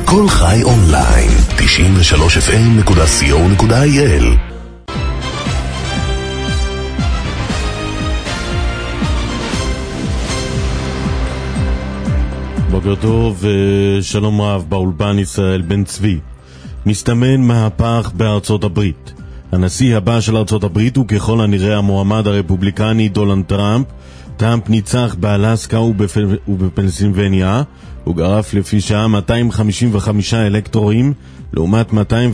כל חי אונליין, 93fm.co.il. בוקר טוב ושלום רב. באולפן ישראל בן צבי. מסתמן מהפך בארצות הברית. הנשיא הבא של ארצות הברית הוא ככל הנראה המועמד הרפובליקני דונלד טראמפ. טראמפ ניצח באלסקה ובפנסילבניה. הוא גרף לפי שעה 255 אלקטורים לעומת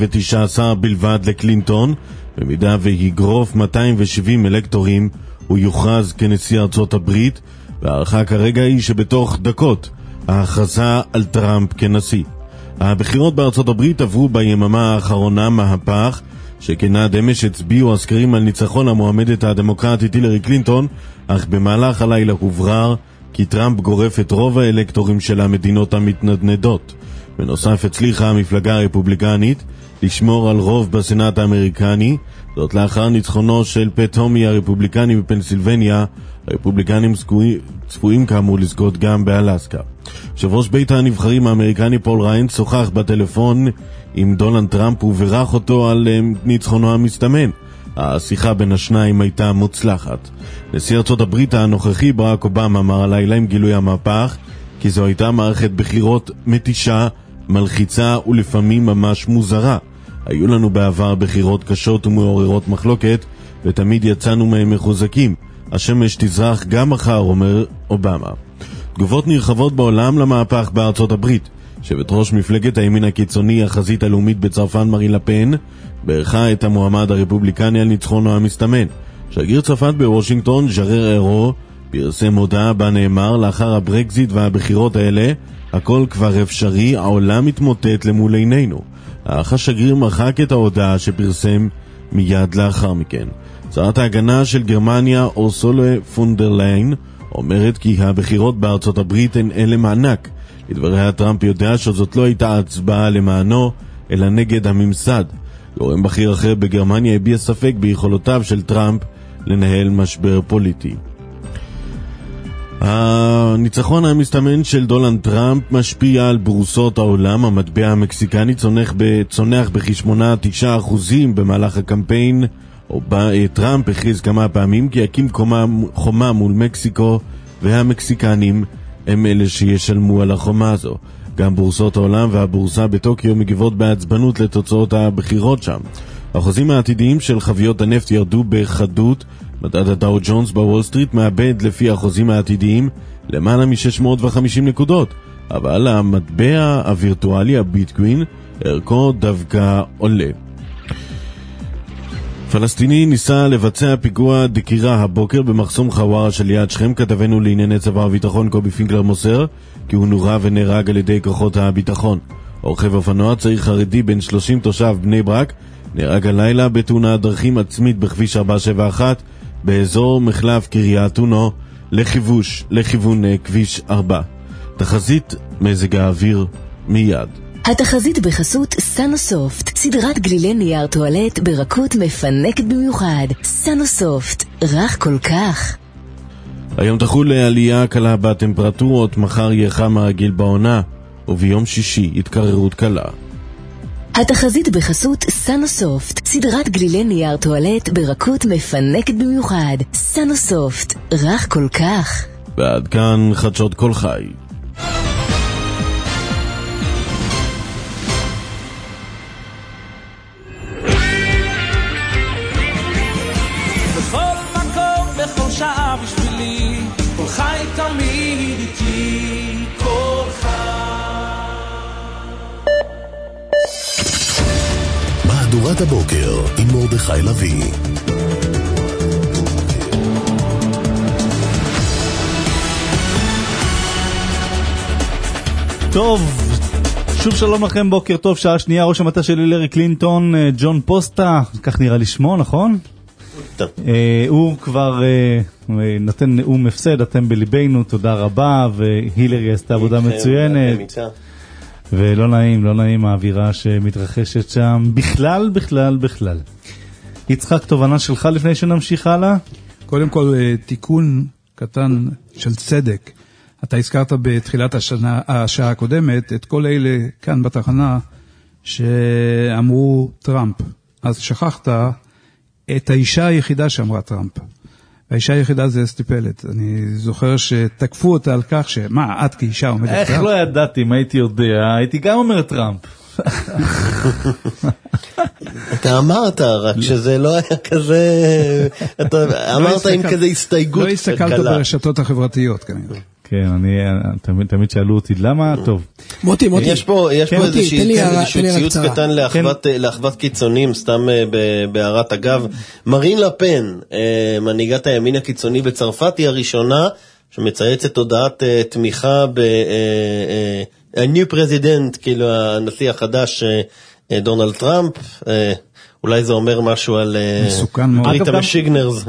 219 בלבד לקלינטון. במידה ויגרוף 270 אלקטורים הוא יוכרז כנשיא ארצות הברית, והערכה כרגע היא שבתוך דקות ההכרזה על טראמפ כנשיא. הבחירות בארצות הברית עברו ביממה האחרונה מהפך, שכנד אמש הצביעו הסקרים על ניצחון המועמדת הדמוקרטית הילרי קלינטון, אך במהלך הלילה הוברר כי טראמפ גורף את רוב האלקטורים של המדינות המתנדנדות. בנוסף הצליחה המפלגה הרפובליקנית לשמור על רוב בסנאט האמריקני, זאת לאחר ניצחונו של פט טומי הרפובליקני בפנסילבניה. הרפובליקנים צפויים כאמור לזכות גם באלסקה. יושב ראש בית הנבחרים האמריקני פול ריין שוחח בטלפון עם דונלד טראמפ וברך אותו על ניצחונו המסתמן. השיחה בין השניים הייתה מוצלחת. נשיא ארצות הברית הנוכחי ברק אובמה אמר הלילה עם גילוי המהפך כי זו הייתה מערכת בחירות מתישה, מלחיצה ולפעמים ממש מוזרה. היו לנו בעבר בחירות קשות ומעוררות מחלוקת ותמיד יצאנו מהם מחוזקים. השמש תזרח גם מחר, אומר אובמה. תגובות נרחבות בעולם למהפך בארצות הברית. יושבת ראש מפלגת הימין הקיצוני החזית הלאומית בצרפת מרין לפן ברכה את המועמד הרפובליקני על ניצחונו המסתמן. שגריר צרפת בוושינגטון ז'רר אירו פרסם הודעה בה נאמר לאחר הברקזיט והבחירות האלה הכל כבר אפשרי, העולם מתמוטט למול עינינו. האח השגריר מחק את ההודעה שפרסם מיד לאחר מכן. שרת ההגנה של גרמניה אורסולה פון דר ליין אומרת כי הבחירות בארצות הברית הן אלה מענק. לדבריה טראמפ יודע שזאת לא הייתה הצבעה למענו אלא נגד הממסד. גורם בכיר אחר בגרמניה הביע ספק ביכולותיו של טראמפ לנהל משבר פוליטי. הניצחון המסתמן של דונלד טראמפ משפיע על בורסות העולם. המטבע המקסיקני צונח בכ8-9% במהלך הקמפיין. טראמפ הכריז כמה פעמים כי יקים חומה מול מקסיקו, והמקסיקנים הם אלה שישלמו על החומה הזו. גם בורסות העולם והבורסה בטוקיו מגיבות בעצבנות לתוצאות הבחירות שם. האחוזים העתידיים של חביות הנפט ירדו בחדות. מדד הדאו ג'ונס בוול סטריט מאבד לפי האחוזים העתידיים למעלה מ-650 נקודות, אבל המטבע הווירטואלי הביטקוין ערכו דווקא עולה. פלסטיני ניסה לבצע פיגוע דקירה הבוקר במחסום חווארה של יד שכם. כתבנו לענייני צבא הביטחון קובי פינקלר מוסר כי הוא נורה ונהרג על ידי כוחות הביטחון. רוכב אופנוע צעיר חרדי בן 30 תושב בני ברק נהרג הלילה בתאונת דרכים עצמית בכביש 471 באזור מחלף קריית אונו לכיוון כביש 4. תחזית מזג האוויר מיד. התחזית בחסות סנוסופט, סדרת גלילי נייר טואלט ברכות מפנקת במיוחד. סנוסופט, רך כל כך. היום תחול עלייה קלה בטמפרטורות, מחר יהיה חם הרגיל בעונה, וביום שישי התקררות קלה. התחזית בחסות סנוסופט, סדרת גלילי נייר טואלט ברכות מפנקת במיוחד. סנוסופט, רך כל כך. ועד כאן חדשות כל חי. בכל מקום, בכל שעה בשבילי, כל חי תמיד איתי, כל חי. מהדורת הבוקר עם מרדכי לוי. טוב, שוב שלום לכם, בוקר טוב, שעה שנייה. ראש המטה של הילרי קלינטון, ג'ון פוסטה, כך נראה לי שמו, נכון? הוא כבר נתן נאום הפסד, אתם בליבנו, תודה רבה, והילרי עשתה עבודה מצוינת. ולא נעים, לא נעים האווירה שמתרחשת שם בכלל. יצחק, תובנה שלך לפני שנמשיך הלאה? קודם כל, תיקון קטן של צדק. אתה הזכרת בתחילת השעה הקודמת את כל אלה כאן בתחנה שאמרו טראמפ. אז שכחת את האישה היחידה שאמרה טראמפ. האישה היחידה זה אסתי פלט. אני זוכר שתקפו אותה על כך שמה, את כאישה עומדת טראמפ? איך לא ידעתי, מה הייתי יודע? הייתי גם אומר טראמפ. אתה אמרת, רק שזה לא היה כזה, אתה אמרת עם כזה הסתייגות. לא הסתכלת ברשתות החברתיות כנראה. כן, תמיד שאלו אותי, למה? טוב. מוטי. יש פה איזשהו ציוץ קטן לאחוות קיצונים, סתם בהערת אגב. מרין לפן, מנהיגת הימין הקיצוני בצרפת, היא הראשונה שמצייצת הודעת תמיכה ה-new president, כאילו הנשיא החדש דונלד טראמפ. אולי זה אומר משהו על ברית המשיגנרס.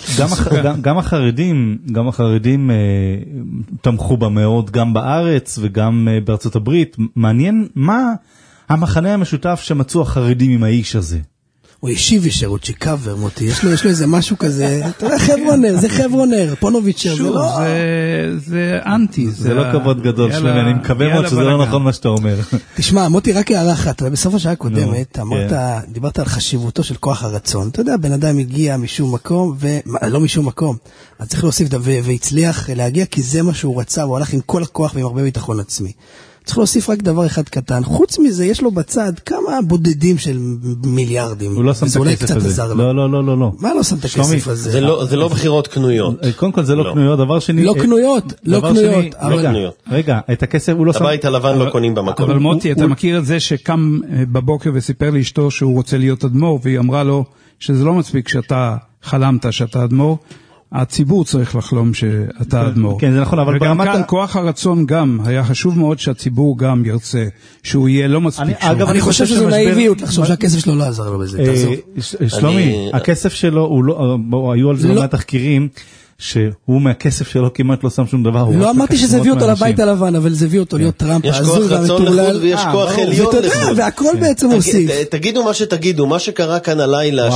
גם החרדים תמכו בה מאוד, גם בארץ וגם בארצות הברית. מעניין מה המחנה המשותף שמצאו החרדים עם האיש הזה. הוא ישיבי שירות שקאבר, מוטי, יש לו איזה משהו כזה, אתה יודע, חברונר, זה חברונר, פונוביצ'ר, זה לא... זה אנטי. זה לא כבוד גדול שלנו, אני מקווה מאוד שזה לא נכון מה שאתה אומר. תשמע, מוטי, רק הערה אחת, בסוף השעה הקודמת, דיברת על חשיבותו של כוח הרצון, אתה יודע, בן אדם הגיע משום מקום, ולא משום מקום, אז צריך להוסיף והצליח להגיע, כי זה מה שהוא רצה, הוא הלך עם כל הכוח ועם הרבה ביטחון עצמי. צריך להוסיף רק דבר אחד קטן. חוץ מזה, יש לו בצד כמה בודדים של מיליארדים. הוא לא שם את הכסף הזה. לא. מה לא שם את הכסף הזה? זה לא בחירות קנויות. קודם כל זה לא קנויות. דבר שני... לא קנויות. רגע, את הכסף הוא לא שם... הבית הלבן לא קונים במקום. אבל מוטי, אתה מכיר את זה שקם בבוקר וסיפר לאשתו שהוא רוצה להיות אדמו"ר, והיא אמרה לו שזה לא מספיק שאתה חלמת שאתה אדמו"ר, הציבור צריך לחלום שאתה אדמו"ר. כן, זה נכון, אבל וגם כאן כוח הרצון גם, היה חשוב מאוד שהציבור גם ירצה, שהוא יהיה לא מספיק שום. אני חושב שזה נאיביות לחשוב שהכסף שלו לא עזר לו בזה. שלומי, הכסף שלו, היו על זה לא מהתחקירים, שהוא מהכסף שלו כמעט לא שם שום דבר. לא אמרתי שזה הביא אותו לבית הלבן, אבל זה הביא אותו להיות טראמפ. יש כוח רצון לחוד ויש כוח עליון לחוד. והכל בעצם עושים. תגידו מה שתגידו, מה שקרה כאן הלילה,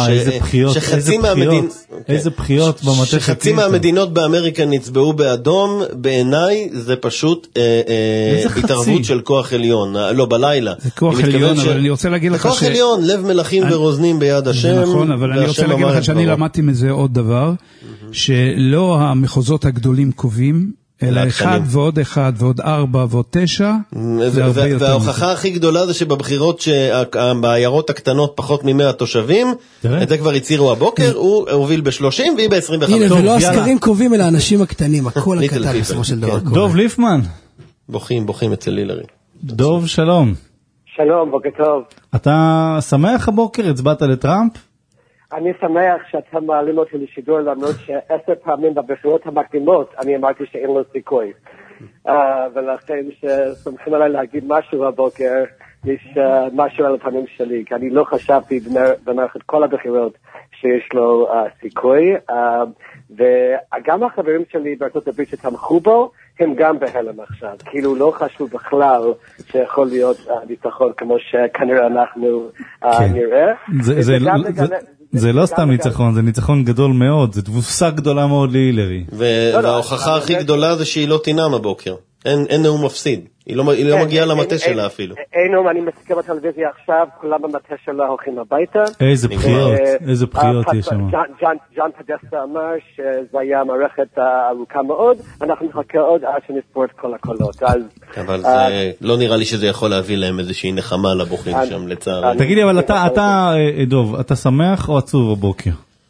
שחצי מהמדינות באמריקה נצבעו באדום, בעיניי זה פשוט התערבות של כוח עליון. לא, בלילה. זה כוח עליון, אבל אני רוצה להגיד לך כוח עליון, לב מלכים ורוזנים ביד השם. נכון, אבל אני רוצה להגיד לך שאני למדתי מזה עוד דבר, שלא המחוזות הגדולים קובעים, אלא 1 ועוד 1 ועוד 4 ועוד 9, וההוכחה הכי גדולה זה שבבחירות בעיירות הקטנות פחות מ100 תושבים, את זה כבר הצירו הבוקר, הוא הוביל ב-30 והיא ב-25. הנה, ולא הסקרים קובעים, אלא האנשים הקטנים, הכל הקטן בסופו של דבר. דוב ליפמן. בוכים אצל הילרי. דוב, שלום. שלום, בוקר טוב. אתה שמח הבוקר? הצבעת לטראמפ? אני שמח שאתם מעלים אותי לשידור, למרות ש10 פעמים בבחירות המקדימות אני אמרתי שאין לו סיכוי. ולכן שסומכים עליי להגיד משהו הבוקר, יש משהו על הפנים שלי, כי אני לא חשבתי במערכת כל הבחירות שיש לו סיכוי, וגם החברים שלי בארצות הברית שתמכו בו, הם גם בהלם עכשיו, כאילו לא חשבו בכלל שיכול להיות ניצחון כמו שכנראה אנחנו נראה. זה לא סתם ניצחון, זה ניצחון גדול מאוד, זה תבוסה גדולה מאוד להילרי. וההוכחה הכי גדולה זה שהיא לא תנאם הבוקר. אין נאום מפסיד. היא לא מגיעה למטה שלה אפילו. אין נאום, אני מסתכל בטלוויזיה עכשיו, כולם במטה שלה הולכים הביתה. איזה בחירות יש שם. ג'ון פדסטה אמר שזה היה מערכת ארוכה מאוד, אנחנו נחכה עוד עד שנספור את כל הקולות. אבל זה לא נראה לי שזה יכול להביא להם איזושהי נחמה לבוחרים שם, לצער. תגיד לי, אבל אתה, דוב, אתה שמח או עצוב הבוקר?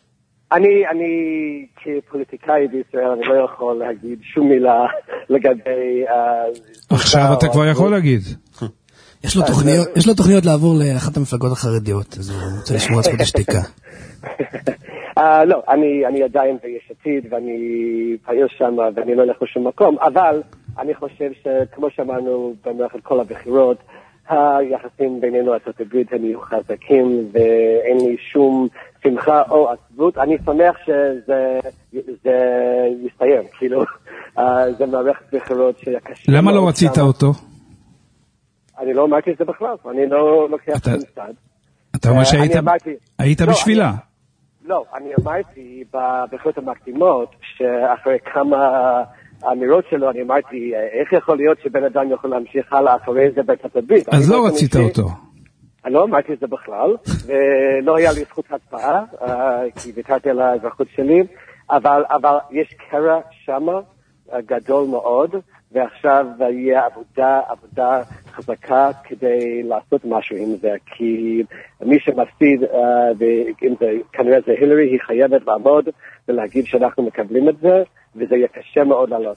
אני כפוליטיקאי בישראל, אני לא יכול להגיד שום מילה לגבי... עכשיו אתה כבר יכול להגיד. יש לו תוכניות לעבור לאחת המפלגות החרדיות, אז הוא רוצה לשמור על זכות השתיקה. לא, אני עדיין ביש עתיד, ואני פעיל שם, ואני לא הולך לשום מקום, אבל אני חושב שכמו שאמרנו במערכת כל הבחירות, היחסים בינינו לארצות הברית הם יהיו חזקים, ואין לי שום שמחה או עצבות. אני שמח שזה יסתיים, כאילו, זה מערכת בחירות שקשה. למה לא רצית אותו? אני לא אמרתי את זה בכלל, אני לא לוקח את המסד. אתה אומר שהיית בשבילה? לא, אני אמרתי בבחירות המקדימות, שאחרי כמה האמירות שלו, אני אמרתי, איך יכול להיות שבן אדם יכול להמשיך הלאה אחרי זה בארצות הברית? אז לא רצית אותו. אני לא אמרתי את זה בכלל, ולא היה לי זכות הצבעה, כי ויתרתי על האזרחות שלי, אבל יש קרע שמה גדול מאוד, ועכשיו יהיה עבודה חזקה כדי לעשות משהו עם זה, כי מי שמפסיד, כנראה זה הילרי, היא חייבת לעמוד ולהגיד שאנחנו מקבלים את זה, וזה יהיה קשה מאוד לעלות.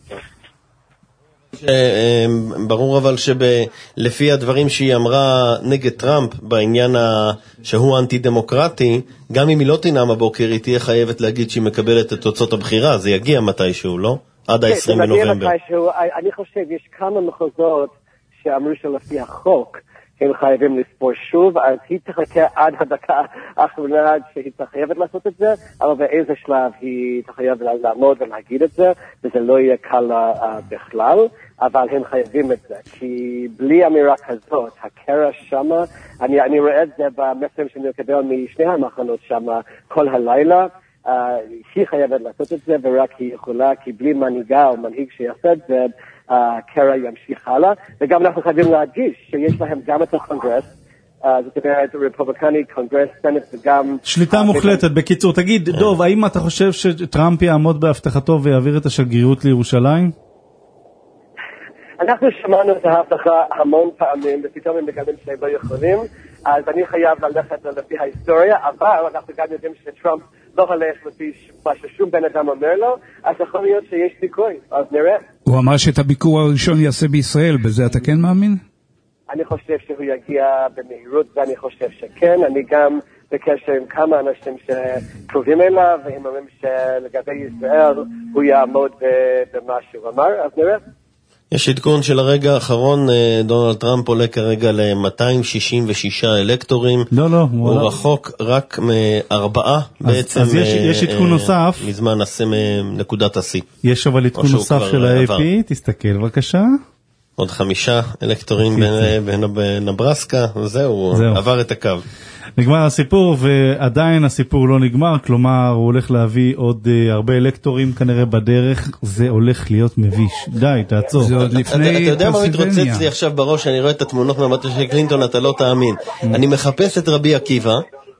ברור אבל שלפי הדברים שהיא אמרה נגד טראמפ בעניין שהוא אנטי-דמוקרטי, גם אם היא לא תנאם הבוקר, היא תהיה חייבת להגיד שהיא מקבלת את תוצאות הבחירה, זה יגיע מתישהו, לא? עד ה-20 בנובמבר. אני חושב, יש כמה מחוזות שאמרו שלפי החוק הם חייבים לספור שוב, אז היא תחכה עד הדקה האחרונה שהיא תחייבת לעשות את זה, אבל באיזה שלב היא תחייב לעמוד ולהגיד את זה, וזה לא יהיה קל בכלל, אבל הם חייבים את זה, כי בלי אמירה כזאת, הקרע שמה, אני רואה את זה במסרים שאני מקבל משני המחנות שמה כל הלילה, היא חייבת לעשות את זה, ורק היא יכולה, כי בלי מנהיגה או מנהיג שיעשה את זה, הקרע ימשיך הלאה, וגם אנחנו חייבים להדגיש שיש להם גם את הקונגרס, זאת אומרת, רפובליקני, קונגרס, סנט וגם... שליטה מוחלטת, בקיצור. תגיד, דוב, האם אתה חושב שטראמפ יעמוד בהבטחתו ויעביר את השגרירות לירושלים? אנחנו שמענו את ההבטחה המון פעמים, ופתאום הם מקבלים שהם לא יכולים, אז אני חייב ללכת לפי ההיסטוריה, אבל אנחנו גם יודעים שטראמפ לא הולך לפי מה ששום בן אדם אומר לו, אז יכול להיות שיש סיכוי, אז נראה. הוא אמר שאת הביקור הראשון יעשה בישראל, בזה אתה כן מאמין? אני חושב שהוא יגיע במהירות, ואני חושב שכן. אני גם בקשר עם כמה אנשים שקרובים אליו, והם אומרים שלגבי ישראל הוא יעמוד במה שהוא אמר, אז נראה. יש עדכון של הרגע האחרון, דונלד טראמפ עולה כרגע ל-266 אלקטורים. לא. הוא רחוק רק מארבעה בעצם. אז יש עדכון נוסף. מזמן נקודת השיא. יש אבל עדכון נוסף של ה-AP, תסתכל בבקשה. עוד 5 אלקטורים בנברסקה, זהו, עבר את הקו. נגמר הסיפור, ועדיין הסיפור לא נגמר, כלומר הוא הולך להביא עוד הרבה אלקטורים כנראה בדרך, זה הולך להיות מביש. די, תעצור. אתה יודע מה מתרוצץ לי עכשיו בראש, אני רואה את התמונות מהמטה של קלינטון, אתה לא תאמין. אני מחפש את רבי עקיבא,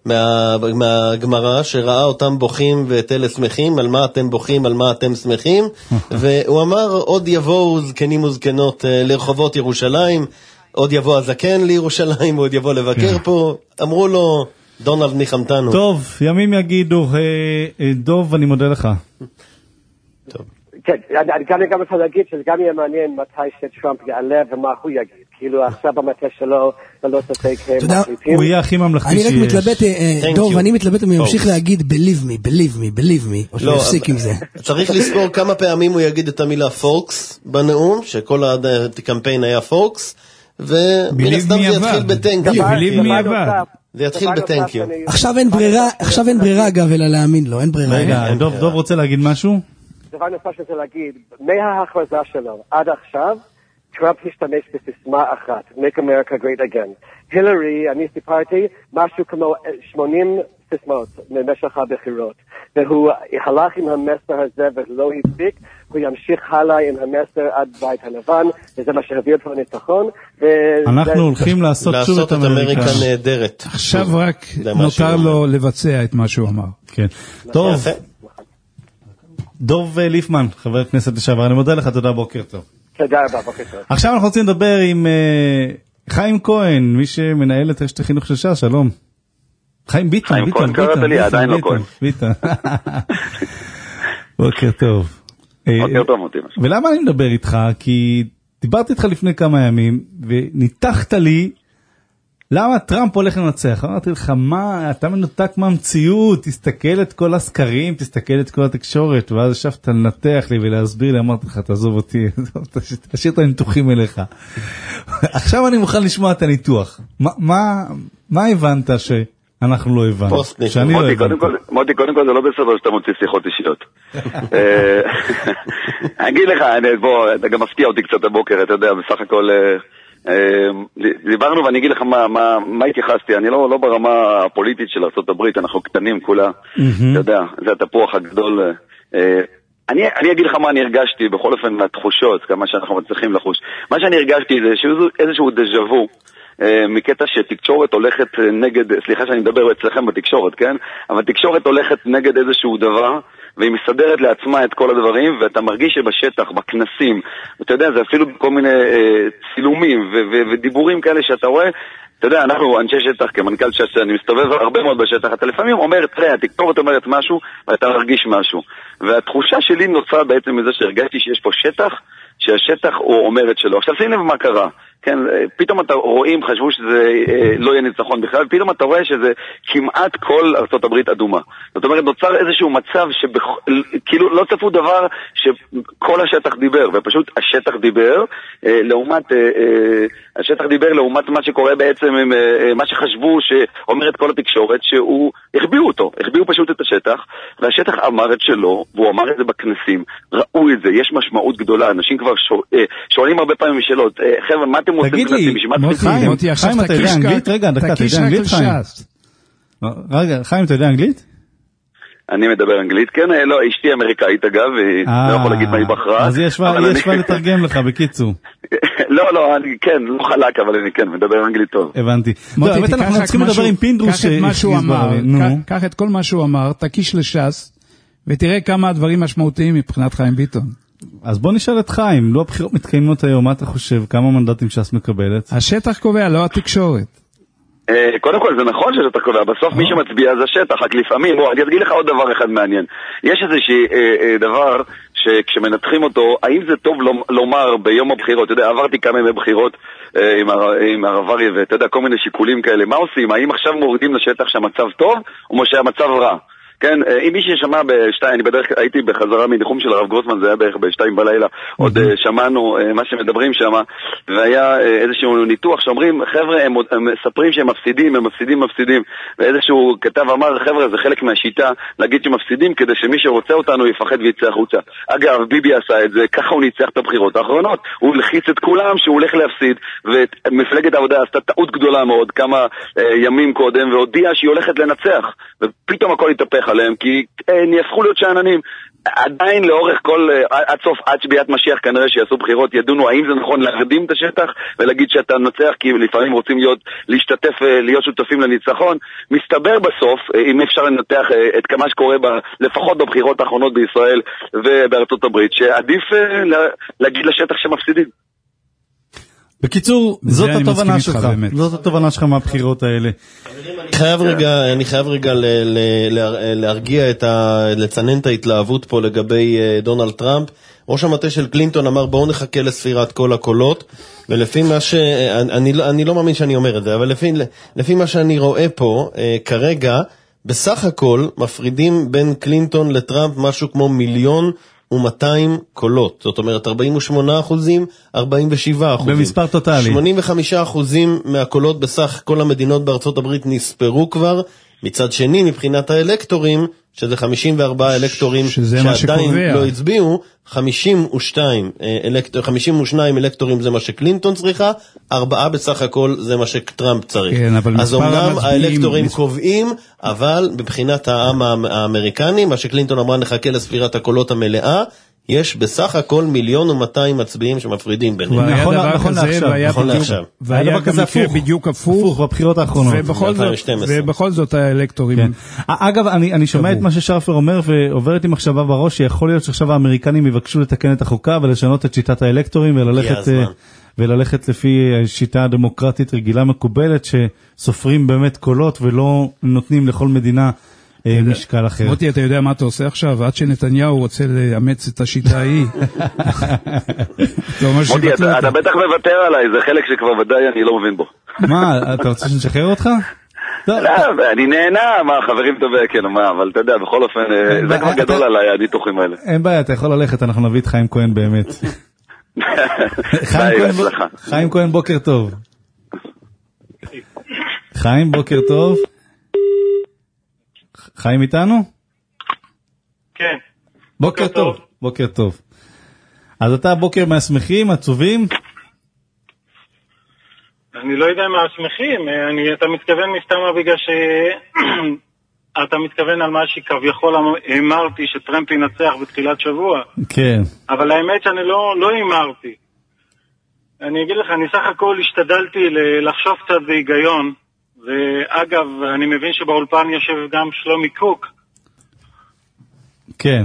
מהגמרא, שראה אותם בוכים ואת אלה שמחים, על מה אתם בוכים, על מה אתם שמחים, והוא אמר, עוד יבואו זקנים וזקנות לרחובות ירושלים, עוד יבוא הזקן לירושלים, עוד יבוא לבקר פה, אמרו לו, דונלד ניחמתנו. טוב, ימים יגידו, דוב, אני מודה לך. טוב. כן, אני גם רוצה להגיד שזה גם יהיה מעניין מתי שטראמפ יעלה ומה הוא יגיד. כאילו עכשיו במטה שלו, לא ספק הם מחליטים. הוא יהיה הכי ממלכתי שיש. אני רק מתלבט, דוב, אני מתלבט אם הוא ימשיך להגיד believe me, או שהוא יפסיק עם זה. צריך לספור כמה פעמים הוא יגיד את המילה פוקס בנאום, שכל הקמפיין היה פוקס, ומן הסתם זה יתחיל בטנקיו. זה יתחיל בטנקיו. עכשיו אין ברירה אגב, אלא להאמין לו, אין ברירה. רגע, דוב רוצה להגיד משהו? דבר נוסף שזה להגיד, מההכרזה שלו עד עכשיו, טראמפ השתמש בסיסמה אחת, Make America Great Again. הילרי, אני סיפרתי, משהו כמו 80 סיסמאות במשך הבחירות. והוא הלך עם המסר הזה ולא הפסיק, הוא ימשיך הלאה עם המסר עד בית הלבן, וזה מה שהביא אותו לניצחון. אנחנו הולכים לעשות שוב את אמריקה נהדרת. עכשיו רק נותר לו לבצע את מה שהוא אמר. כן. טוב. דוב ליפמן, חבר הכנסת לשעבר, אני מודה לך, תודה, בוקר טוב. תודה רבה, בוקר טוב. עכשיו אנחנו רוצים לדבר עם חיים כהן, מי שמנהל את רשת החינוך של ש"ס, שלום. חיים ביטון, עדיין לא כהן. ביטון. בוקר טוב. בוקר טוב, מוטי. ולמה אני מדבר איתך? כי דיברתי איתך לפני כמה ימים, וניתחת לי למה טראמפ הולך לנצח. אמרתי לך, מה, אתה מנותק מהמציאות, תסתכל את כל הסקרים, תסתכל את כל התקשורת, ואז ישבת לנתח לי ולהסביר לי, אמרתי לך, תעזוב אותי, תשאיר את הניתוחים אליך. עכשיו אני מוכן לשמוע את הניתוח. מה הבנת שאנחנו לא הבנו? שאני לא הבנתי. מוטי, קודם כל זה לא בסדר שאתה מוציא שיחות אישיות. אני אגיד לך, בוא, אתה גם מפתיע אותי קצת הבוקר, אתה יודע, בסך הכל... דיברנו ואני אגיד לך מה התייחסתי, אני לא ברמה הפוליטית של ארצות הברית, אנחנו קטנים כולה, אתה יודע, זה התפוח הגדול, אני אגיד לך מה אני הרגשתי, בכל אופן מהתחושות, כמה שאנחנו מצליחים לחוש. מה שאני הרגשתי זה איזשהו דז'אבו, מקטע שתקשורת הולכת נגד, סליחה שאני מדבר אצלכם בתקשורת, כן? אבל תקשורת הולכת נגד איזשהו דבר, והיא מסדרת לעצמה את כל הדברים, ואתה מרגיש שבשטח, בכנסים, אתה יודע, זה אפילו כל מיני צילומים ודיבורים כאלה שאתה רואה, אתה יודע, אנחנו אנשי שטח, כמנכ"ל שאני מסתובב הרבה מאוד בשטח, אתה לפעמים אומר, תראה, התקשורת אומרת משהו, ואתה מרגיש משהו. והתחושה שלי נוצרה בעצם מזה שהרגשתי שיש פה שטח, שהשטח הוא אומר את שלו. עכשיו שים לב מה קרה. כן, פתאום אתה רואים, חשבו שזה לא יהיה ניצחון בכלל, פתאום אתה רואה שזה כמעט כל ארצות הברית אדומה. זאת אומרת, נוצר איזשהו מצב כאילו לא צפו דבר שכל השטח דיבר, ופשוט השטח דיבר לעומת מה שקורה בעצם, מה שחשבו שאומרת כל התקשורת, שהוא החביאו פשוט את השטח, והשטח אמר את שלו, והוא אמר את זה בכנסים, ראו את זה, יש משמעות גדולה, אנשים כבר שואלים הרבה פעמים שאלות, חבר'ה, מה אתם עושים כנסים? מוטי, חיים, אתה יודע אנגלית? רגע, דקה, אתה יודע אנגלית, חיים? רגע, חיים, אתה יודע אנגלית? אני מדבר אנגלית, כן, לא, אשתי אמריקאית אגב, לא יכול להגיד מה היא בחרה. אז יש מה לתרגם לך, בקיצור. לא, אני כן, לא חלק, אבל אני כן, מדבר אנגלית טוב. הבנתי. מוטי, אנחנו צריכים לדבר עם פינדרוס. קח את כל מה שהוא אמר, תקיש לש"ס, ותראה כמה הדברים משמעותיים מבחינת חיים ביטון. אז בוא נשאל את חיים, לא הבחירות מתקיימות היום, מה אתה חושב, כמה מנדטים ש"ס מקבלת? השטח קובע, לא התקשורת. קודם כל זה נכון ששטח קובע, בסוף מי שמצביע זה השטח, רק לפעמים, אני אגיד לך עוד דבר אחד מעניין, יש איזושהי דבר שכשמנתחים אותו, האם זה טוב לומר ביום הבחירות, אתה יודע, עברתי כמה ימי בחירות עם הרב אריה, ואתה יודע, כל מיני שיקולים כאלה, מה עושים? האם עכשיו מורידים לשטח שהמצב טוב, או שהמצב רע? כן, אם מי ששמע אני בדרך הייתי בחזרה מניחום של הרב גרוסמן, זה היה בערך ב2 בלילה, עוד שמענו מה שמדברים שם, והיה איזשהו ניתוח שאומרים, חבר'ה, הם מספרים שהם מפסידים, ואיזשהו כתב אמר, חבר'ה, זה חלק מהשיטה להגיד שמפסידים, כדי שמי שרוצה אותנו יפחד ויצא החוצה. אגב, ביבי עשה את זה, ככה הוא ניצח את הבחירות האחרונות, הוא הלחיץ את כולם שהוא הולך להפסיד, ומפלגת העבודה עשתה טעות גדולה מאוד, כמה ימים קודם, והודיעה שהיא הולכת לנצח, ופתאום הכל התהפך עליהם, כי נהפכו להיות שעננים. עדיין לאורך עד שביאת משיח כנראה שיעשו בחירות, ידונו האם זה נכון להרדים את השטח ולהגיד שאתה נצח, כי לפעמים רוצים להשתתף, להיות שותפים לניצחון. מסתבר בסוף, אם אפשר לנתח את כמה שקורה לפחות בבחירות האחרונות בישראל ובארצות הברית, שעדיף להגיד לשטח שמפסידים. בקיצור, זאת התובנה שלך, זאת התובנה שלך מהבחירות האלה. אני חייב רגע להרגיע לצנן את ההתלהבות פה לגבי דונלד טראמפ. ראש המטה של קלינטון אמר בואו נחכה לספירת כל הקולות, ולפי מה אני לא מאמין שאני אומר את זה, אבל לפי מה שאני רואה פה כרגע, בסך הכל מפרידים בין קלינטון לטראמפ משהו כמו 1,200,000 קולות, זאת אומרת 48%, 47%. במספר טוטלי. 85% מהקולות בסך כל המדינות בארצות הברית נספרו כבר. מצד שני, מבחינת האלקטורים, שזה 54 אלקטורים שעדיין לא הצביעו, 52 אלקטורים זה מה שקלינטון צריכה, 4 בסך הכל זה מה שטראמפ צריך. כן, אז אומנם האלקטורים קובעים, אבל מבחינת העם האמריקני, מה שקלינטון אמרה נחכה לספירת הקולות המלאה, יש בסך הכל 1,200,000 מצביעים שמפרידים ביניהם. נכון לעכשיו. והיה גם מקרה בדיוק הפוך בבחירות האחרונות. ובכל זאת האלקטורים. אגב, אני שומע את מה ששרפר אומר, ועוברת עם מחשבה בראש, שיכול להיות שעכשיו האמריקנים יבקשו לתקן את החוקה, ולשנות את שיטת האלקטורים, וללכת לפי שיטה הדמוקרטית רגילה מקובלת, שסופרים באמת קולות, ולא נותנים לכל מדינה משקל אחר. מוטי, אתה יודע מה אתה עושה עכשיו? עד שנתניהו רוצה לאמץ את השיטה ההיא. מוטי, אתה בטח מוותר עליי, זה חלק שכבר ודאי אני לא מבין בו. מה, אתה רוצה שנשחרר אותך? לא, אני נהנה, מה, חברים טובים, כן, מה, אבל אתה יודע, בכל אופן, זה כבר גדול עליי, הניתוחים האלה. אין בעיה, אתה יכול ללכת, אנחנו נביא את חיים כהן באמת. חיים כהן, בוקר טוב. חיים, בוקר טוב. חיים איתנו? כן. בוקר טוב. בוקר טוב. אז אתה בוקר מהשמחים, עצובים? אני לא יודע מהשמחים, אתה מתכוון מסתמה בגלל אתה מתכוון על מה שכביכול אמרתי שטראמפ ינצח בתחילת שבוע. כן. אבל האמת שאני לא אמרתי. אני אגיד לך, אני סך הכל השתדלתי לחשוב קצת בהיגיון, ואגב, אני מבין שבאולפן יושב גם שלומי קוק. כן.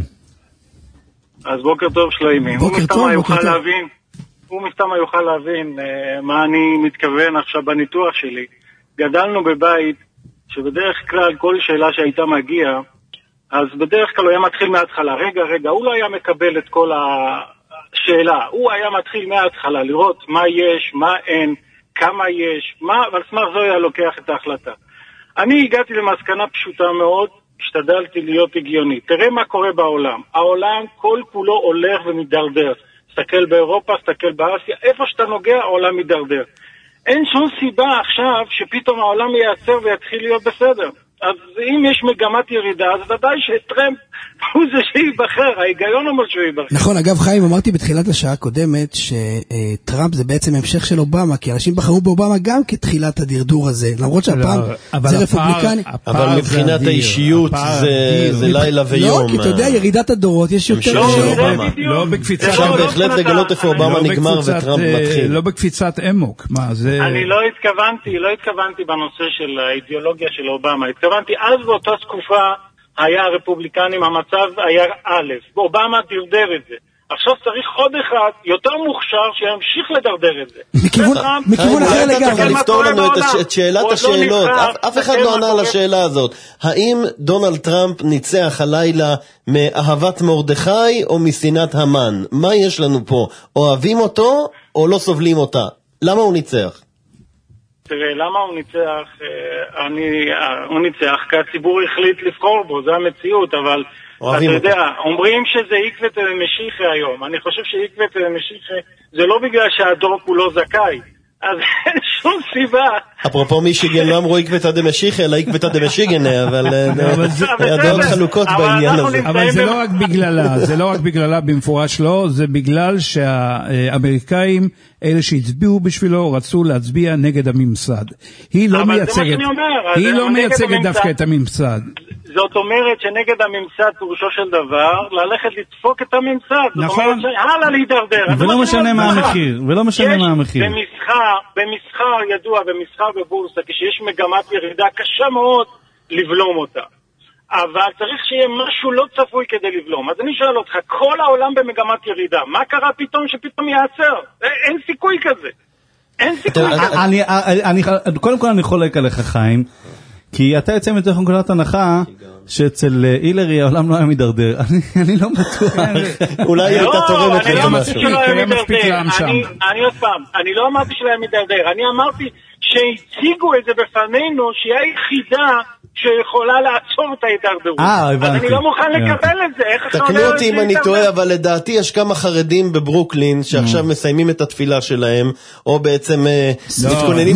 אז בוקר טוב שלומי. בוקר טוב, בוקר טוב. הוא מסתמה יוכל להבין מה אני מתכוון עכשיו בניתוח שלי. גדלנו בבית שבדרך כלל כל שאלה שהייתה מגיעה, אז בדרך כלל הוא היה מתחיל מההתחלה. רגע, הוא לא היה מקבל את כל השאלה. הוא היה מתחיל מההתחלה לראות מה יש, מה אין, כמה יש, ועל סמך זה היה לוקח את ההחלטה. אני הגעתי למסקנה פשוטה מאוד, השתדלתי להיות הגיוני. תראה מה קורה בעולם. העולם כל כולו הולך ומדרדר. תסתכל באירופה, תסתכל באסיה, איפה שאתה נוגע העולם מדרדר. אין שום סיבה עכשיו שפתאום העולם ייעצר ויתחיל להיות בסדר. אז אם יש מגמת ירידה, אז ודאי שטראמפ הוא זה שיבחר, ההיגיון אומר שהוא יבחר. נכון, אגב חיים, אמרתי בתחילת השעה הקודמת שטראמפ זה בעצם המשך של אובמה, כי אנשים בחרו באובמה גם כתחילת הדרדור הזה, למרות שהפעם זה רפובליקני. אבל מבחינת האישיות זה לילה ויום. לא, כי אתה יודע, ירידת הדורות יש יותר... לא בקפיצת... אפשר בהחלט לגלות איפה אובמה נגמר וטראמפ מתחיל. לא בקפיצת אמוק, מה זה... אני לא התכוונתי בנושא של האידיאולוגיה של אובמה, התכוונתי אז באותה תקופה היה הרפובליקנים, המצב היה א', אובמה דרדר את זה. עכשיו צריך עוד אחד יותר מוכשר שימשיך לדרדר את זה. מכיוון אחר לגמרי. לפתור לנו את שאלת השאלות. אף אחד לא ענה על השאלה הזאת. האם דונלד טראמפ ניצח הלילה מאהבת מרדכי או משנאת המן? מה יש לנו פה? אוהבים אותו או לא סובלים אותה? למה הוא ניצח? תראה, למה הוא ניצח? הוא ניצח כי הציבור החליט לבחור בו, זה המציאות, אבל אתה יודע, אומרים שזה עקבת משיחי היום. אני חושב שעקבת משיחי זה לא בגלל שהדור כולו זכאי, אז אין שום סיבה. אפרופו מישיגן, לא אמרו עקבתא דמשיחי, אלא עקבתא דמשיגן, אבל הדעות חלוקות בעניין הזה. אבל זה לא רק בגללה במפורש לא, זה בגלל שהאמריקאים, אלה שהצביעו בשבילו, רצו להצביע נגד הממסד. היא לא מייצגת דווקא את הממסד. זאת אומרת שנגד הממסד פירושו של דבר ללכת לדפוק את הממסד. נכון. הלאה להידרדר. ולא משנה מה המחיר. במסחר ידוע, במסחר בבורסה, כשיש מגמת ירידה קשה מאוד לבלום אותה. אבל צריך שיהיה משהו לא צפוי כדי לבלום. אז אני שואל אותך, כל העולם במגמת ירידה, מה קרה פתאום שפתאום יעצר? אין סיכוי כזה. אין סיכוי כזה. קודם כל אני חולק עליך חיים, כי אתה יוצא מתוך נקודת הנחה שאצל הילרי העולם לא היה מדרדר. אני לא בטוח. אולי אתה תורמת לזה משהו. אני לא אמרתי שלא היה מדרדר. אני אמרתי שהציגו את זה בפנינו שהיא היחידה שיכולה לעצור את ההידרדרות. אז אני לא מוכן לקבל את זה. תקנו אותי אם אני טועה, אבל לדעתי יש כמה חרדים בברוקלין שעכשיו מסיימים את התפילה שלהם, או בעצם מתכוננים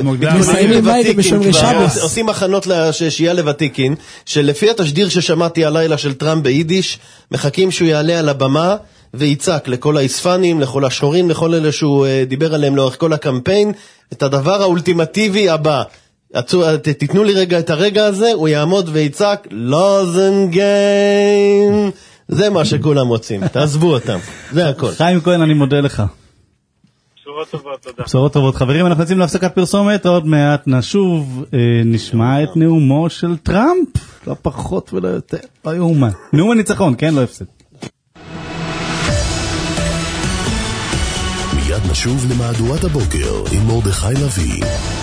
עושים מחנות לשהייה לוותיקין, שלפי התשדיר ששמעתי הלילה של טראמפ ביידיש, מחכים שהוא יעלה על הבמה ויצק לכל היספנים, לכל השחורים, לכל אלה שהוא דיבר עליהם לאורך כל הקמפיין, את הדבר האולטימטיבי הבא. תתנו לי רגע את הרגע הזה, הוא יעמוד ויצק לוזנגיים. זה מה שכולם רוצים, תעזבו אותם, זה הכל. חיים כהן, אני מודה לך. בשורות טובות, תודה. בשורות טובות. חברים, אנחנו יוצאים להפסקת פרסומת, עוד מעט נשוב, נשמע את נאומו של טראמפ, לא פחות ולא יותר, לא יאומן. נאום הניצחון, כן, לא הפסד. מיד נשוב למהדורת הבוקר עם מרדכי לוי.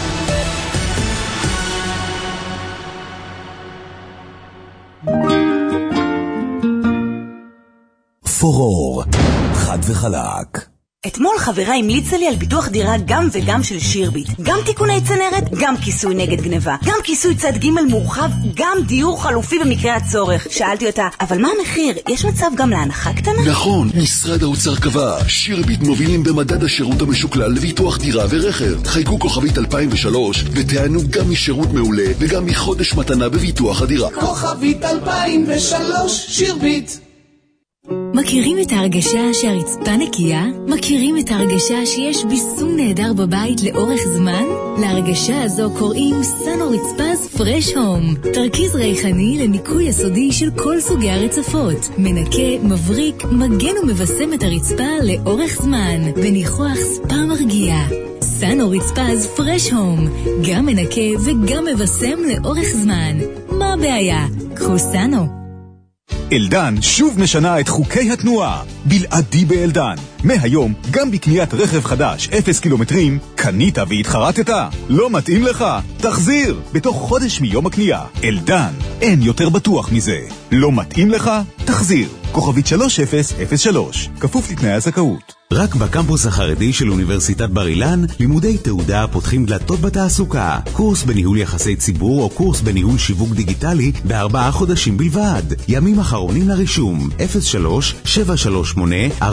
פורור, חד וחלק. אתמול חברה המליצה לי על ביטוח דירה גם וגם של שירביט. גם תיקוני צנרת, גם כיסוי נגד גניבה. גם כיסוי צד ג' מורחב, גם דיור חלופי במקרה הצורך. שאלתי אותה, אבל מה המחיר? יש מצב גם להנחה קטנה? נכון, משרד האוצר קבע. שירביט מובילים במדד השירות המשוקלל לביטוח דירה ורכב. חייגו כוכבית 2003 ותענו גם משירות מעולה וגם מחודש מתנה בביטוח הדירה. כוכבית 2003, שירביט. מכירים את ההרגשה שהרצפה נקייה? מכירים את ההרגשה שיש ביסום נהדר בבית לאורך זמן? להרגשה הזו קוראים סאנו רצפז פרש הום. תרכיז ריחני לניקוי יסודי של כל סוגי הרצפות. מנקה, מבריק, מגן ומבסם את הרצפה לאורך זמן. בניחוח ספה מרגיע. סאנו רצפז פרש הום. גם מנקה וגם מבסם לאורך זמן. מה הבעיה? קחו סאנו. אלדן שוב משנה את חוקי התנועה. בלעדי באלדן. מהיום, גם בקניית רכב חדש 0 קילומטרים, קנית והתחרטת? לא מתאים לך? תחזיר! בתוך חודש מיום הקנייה. אלדן, אין יותר בטוח מזה. לא מתאים לך? תחזיר. כוכבית 3003, כפוף לתנאי הזכאות. רק בקמפוס החרדי של אוניברסיטת בר אילן, לימודי תעודה פותחים דלתות בתעסוקה. קורס בניהול יחסי ציבור או קורס בניהול שיווק דיגיטלי ב4 חודשים בלבד. ימים אחרונים לרישום 03-738-4272.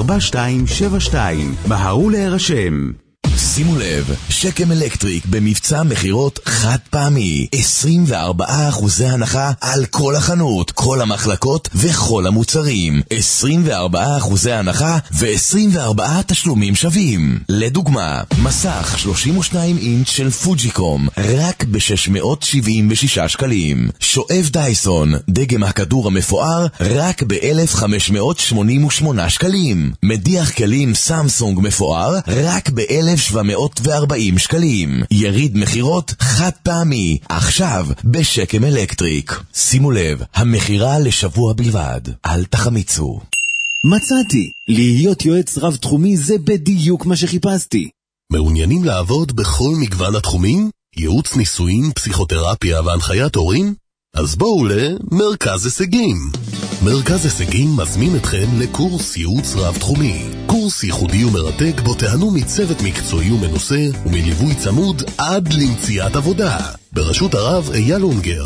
מהרו להירשם. שימו לב, שקם אלקטריק במבצע מחירות חד פעמי, 24% הנחה על כל החנות, כל המחלקות וכל המוצרים, 24% הנחה ו24 תשלומים שווים. לדוגמה, מסך 32 אינץ' של פוג'יקום רק ב-676 שקלים, שואב דייסון דגם הכדור המפואר רק ב-1588 שקלים, מדיח כלים סמסונג מפואר רק ב-1740 שקלים. יריד מחירות חד פעמי, עכשיו בשקם אלקטריק. שימו לב, המחירה לשבוע בלבד. אל תחמיצו. מצאתי, להיות יועץ רב תחומי זה בדיוק מה שחיפשתי. מעוניינים לעבוד בכל מגוון התחומים? ייעוץ ניסויים, פסיכותרפיה והנחיית הורים? אז בואו למרכז הישגים. מרכז הישגים מזמין אתכם לקורס ייעוץ רב תחומי. קורס ייחודי ומרתק בו תהנו מצוות מקצועי ומנוסה ומליווי צמוד עד למציאת עבודה. בראשות הרב אייל אונגר,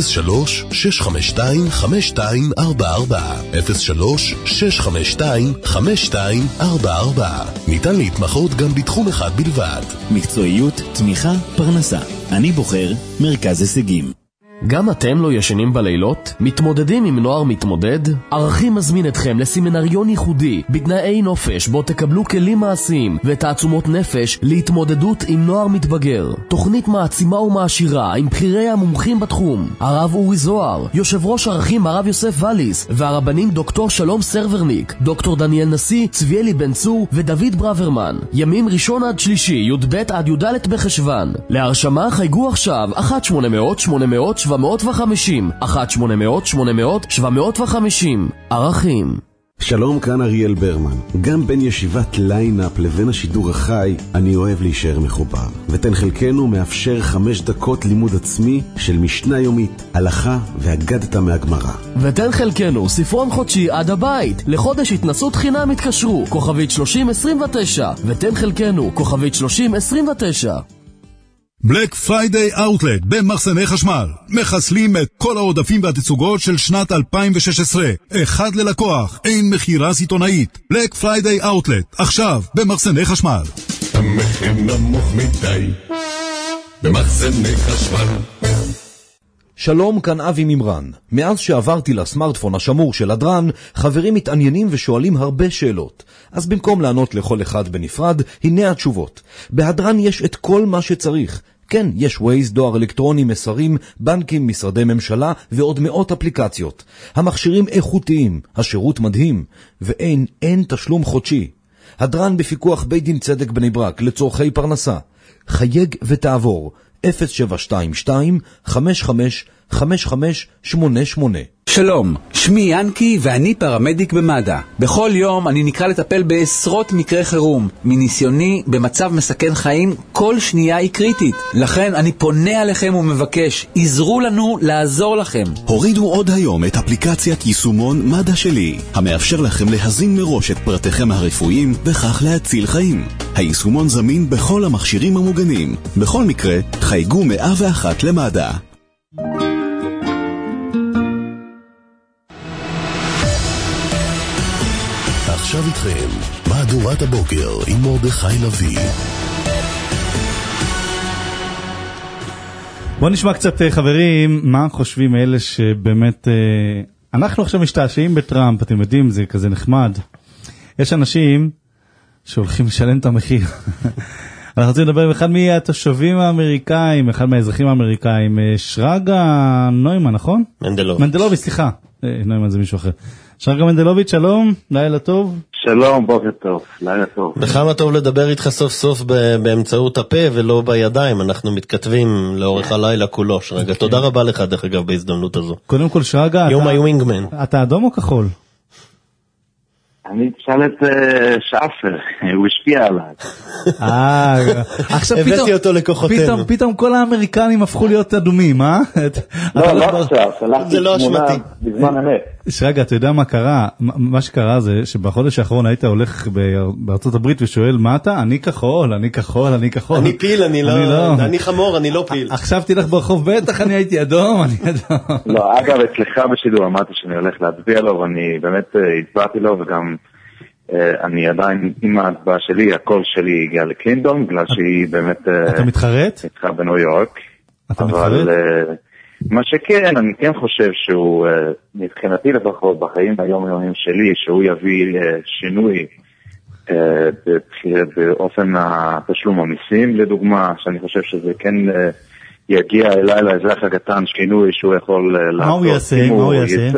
03-652-5244, 03-652-5244. ניתן להתמחות גם בתחום אחד בלבד. מקצועיות, תמיכה, פרנסה. אני בוחר מרכז הישגים. גם אתם לא ישנים בלילות? מתמודדים עם נוער מתמודד? ערכים מזמין אתכם לסמינריון ייחודי בתנאי נופש בו תקבלו כלים מעשיים ותעצומות נפש להתמודדות עם נוער מתבגר. תוכנית מעצימה ומעשירה עם בחירי המומחים בתחום, הרב אורי זוהר, יושב ראש ערכים הרב יוסף וליס, והרבנים דוקטור שלום סרברניק, דוקטור דניאל נשיא, צביאלי בן צור ודוד ברוורמן. ימים ראשון עד שלישי, י"ב עד י"ד בחשוון. להרשמה חייגו עכשיו 1-800-800-750, 1-800-800-750. ערכים. שלום, כאן אריאל ברמן. גם בין ישיבת ליינאפ לבין השידור החי, אני אוהב להישאר מחובר. ותן חלקנו מאפשר 5 דקות לימוד עצמי של משנה יומית, הלכה והגדת מהגמרא. ותן חלקנו ספרון חודשי עד הבית. לחודש התנסות חינם התקשרו, כוכבית 3029. ותן חלקנו, כוכבית 3029. בלק פריידיי אאוטלט במחסני חשמל. מחסלים את כל העודפים והתצוגות של שנת 2016. אחד ללקוח, אין מחירה סיטונאית. בלק פריידיי אאוטלט, עכשיו במחסני חשמל. המחיר נמוך מדי במחסני חשמל. שלום, כאן אבי ממרן. מאז שעברתי לסמארטפון השמור של הדרן, חברים מתעניינים ושואלים הרבה שאלות. אז במקום לענות לכל אחד בנפרד, הנה התשובות. בהדרן יש את כל מה שצריך. כן, יש ווייז, דואר אלקטרוני, מסרים, בנקים, משרדי ממשלה ועוד מאות אפליקציות. המכשירים איכותיים, השירות מדהים, ואין תשלום חודשי. הדרן בפיקוח בית דין צדק בני ברק לצורכי פרנסה. חייג ותעבור 0722-55-5588. שלום, שמי ינקי ואני פרמדיק במד"א. בכל יום אני נקרא לטפל בעשרות מקרי חירום. מניסיוני, במצב מסכן חיים, כל שנייה היא קריטית. לכן אני פונה עליכם ומבקש, עזרו לנו לעזור לכם. הורידו עוד היום את אפליקציית יישומון מד"א שלי, המאפשר לכם להזין מראש את פרטיכם הרפואיים וכך להציל חיים. היישומון זמין בכל המכשירים המוגנים. בכל מקרה, חייגו 101 למד"א. עכשיו איתכם, מהדורת הבוקר עם מרדכי לוי. בואו נשמע קצת, חברים, מה חושבים אלה שבאמת אנחנו עכשיו משתעשעים בטראמפ, אתם יודעים, זה כזה נחמד. יש אנשים שהולכים לשלם את המחיר. אנחנו רוצים לדבר עם אחד מהתושבים האמריקאים, אחד מהאזרחים האמריקאים, שרגא נוימן, נכון? מנדלוביץ', סליחה. נוימן זה מישהו אחר. שרגא מנדלוביץ', שלום, לילה טוב. שלום, בוקר טוב, לילה טוב. בכמה טוב לדבר איתך סוף סוף באמצעות הפה ולא בידיים, אנחנו מתכתבים לאורך הלילה כולו. שרגא, תודה רבה לך דרך אגב בהזדמנות הזו. קודם כל שרגא, אתה אדום או כחול? אני תשאל את שאפר, הוא השפיע עליי. עכשיו הבאתי אותו לכוחותינו. פתאום כל האמריקנים הפכו להיות אדומים, אה? לא עכשיו, שלחתי תמונה בזמן אמת. שרגע, אתה יודע מה קרה? מה שקרה זה שבחודש האחרון היית הולך בארצות הברית ושואל מה אתה? אני כחול, אני כחול, אני כחול. אני פיל, אני לא, אני חמור, אני לא פיל. עכשיו תלך ברחוב, בטח אני הייתי אדום, אני אדום. לא, אגב, אצלך בשידור אמרתי שאני הולך להצביע לו, ואני באמת הצבעתי לו, וגם אני עדיין, עם ההצבעה שלי, הקול שלי הגיע לקלינטון, בגלל שהיא באמת... אתה מתחרט? התחרה בניו יורק. אתה מתחרט? מה שכן, אני כן חושב שהוא, מבחינתי לפחות, בחיים היומיומיים שלי, שהוא יביא שינוי באופן התשלום המיסים, לדוגמה, שאני חושב שזה כן יגיע אליי לאזרח הקטן, שינוי שהוא יכול לעשות. מה הוא יעשה? מה הוא יעשה?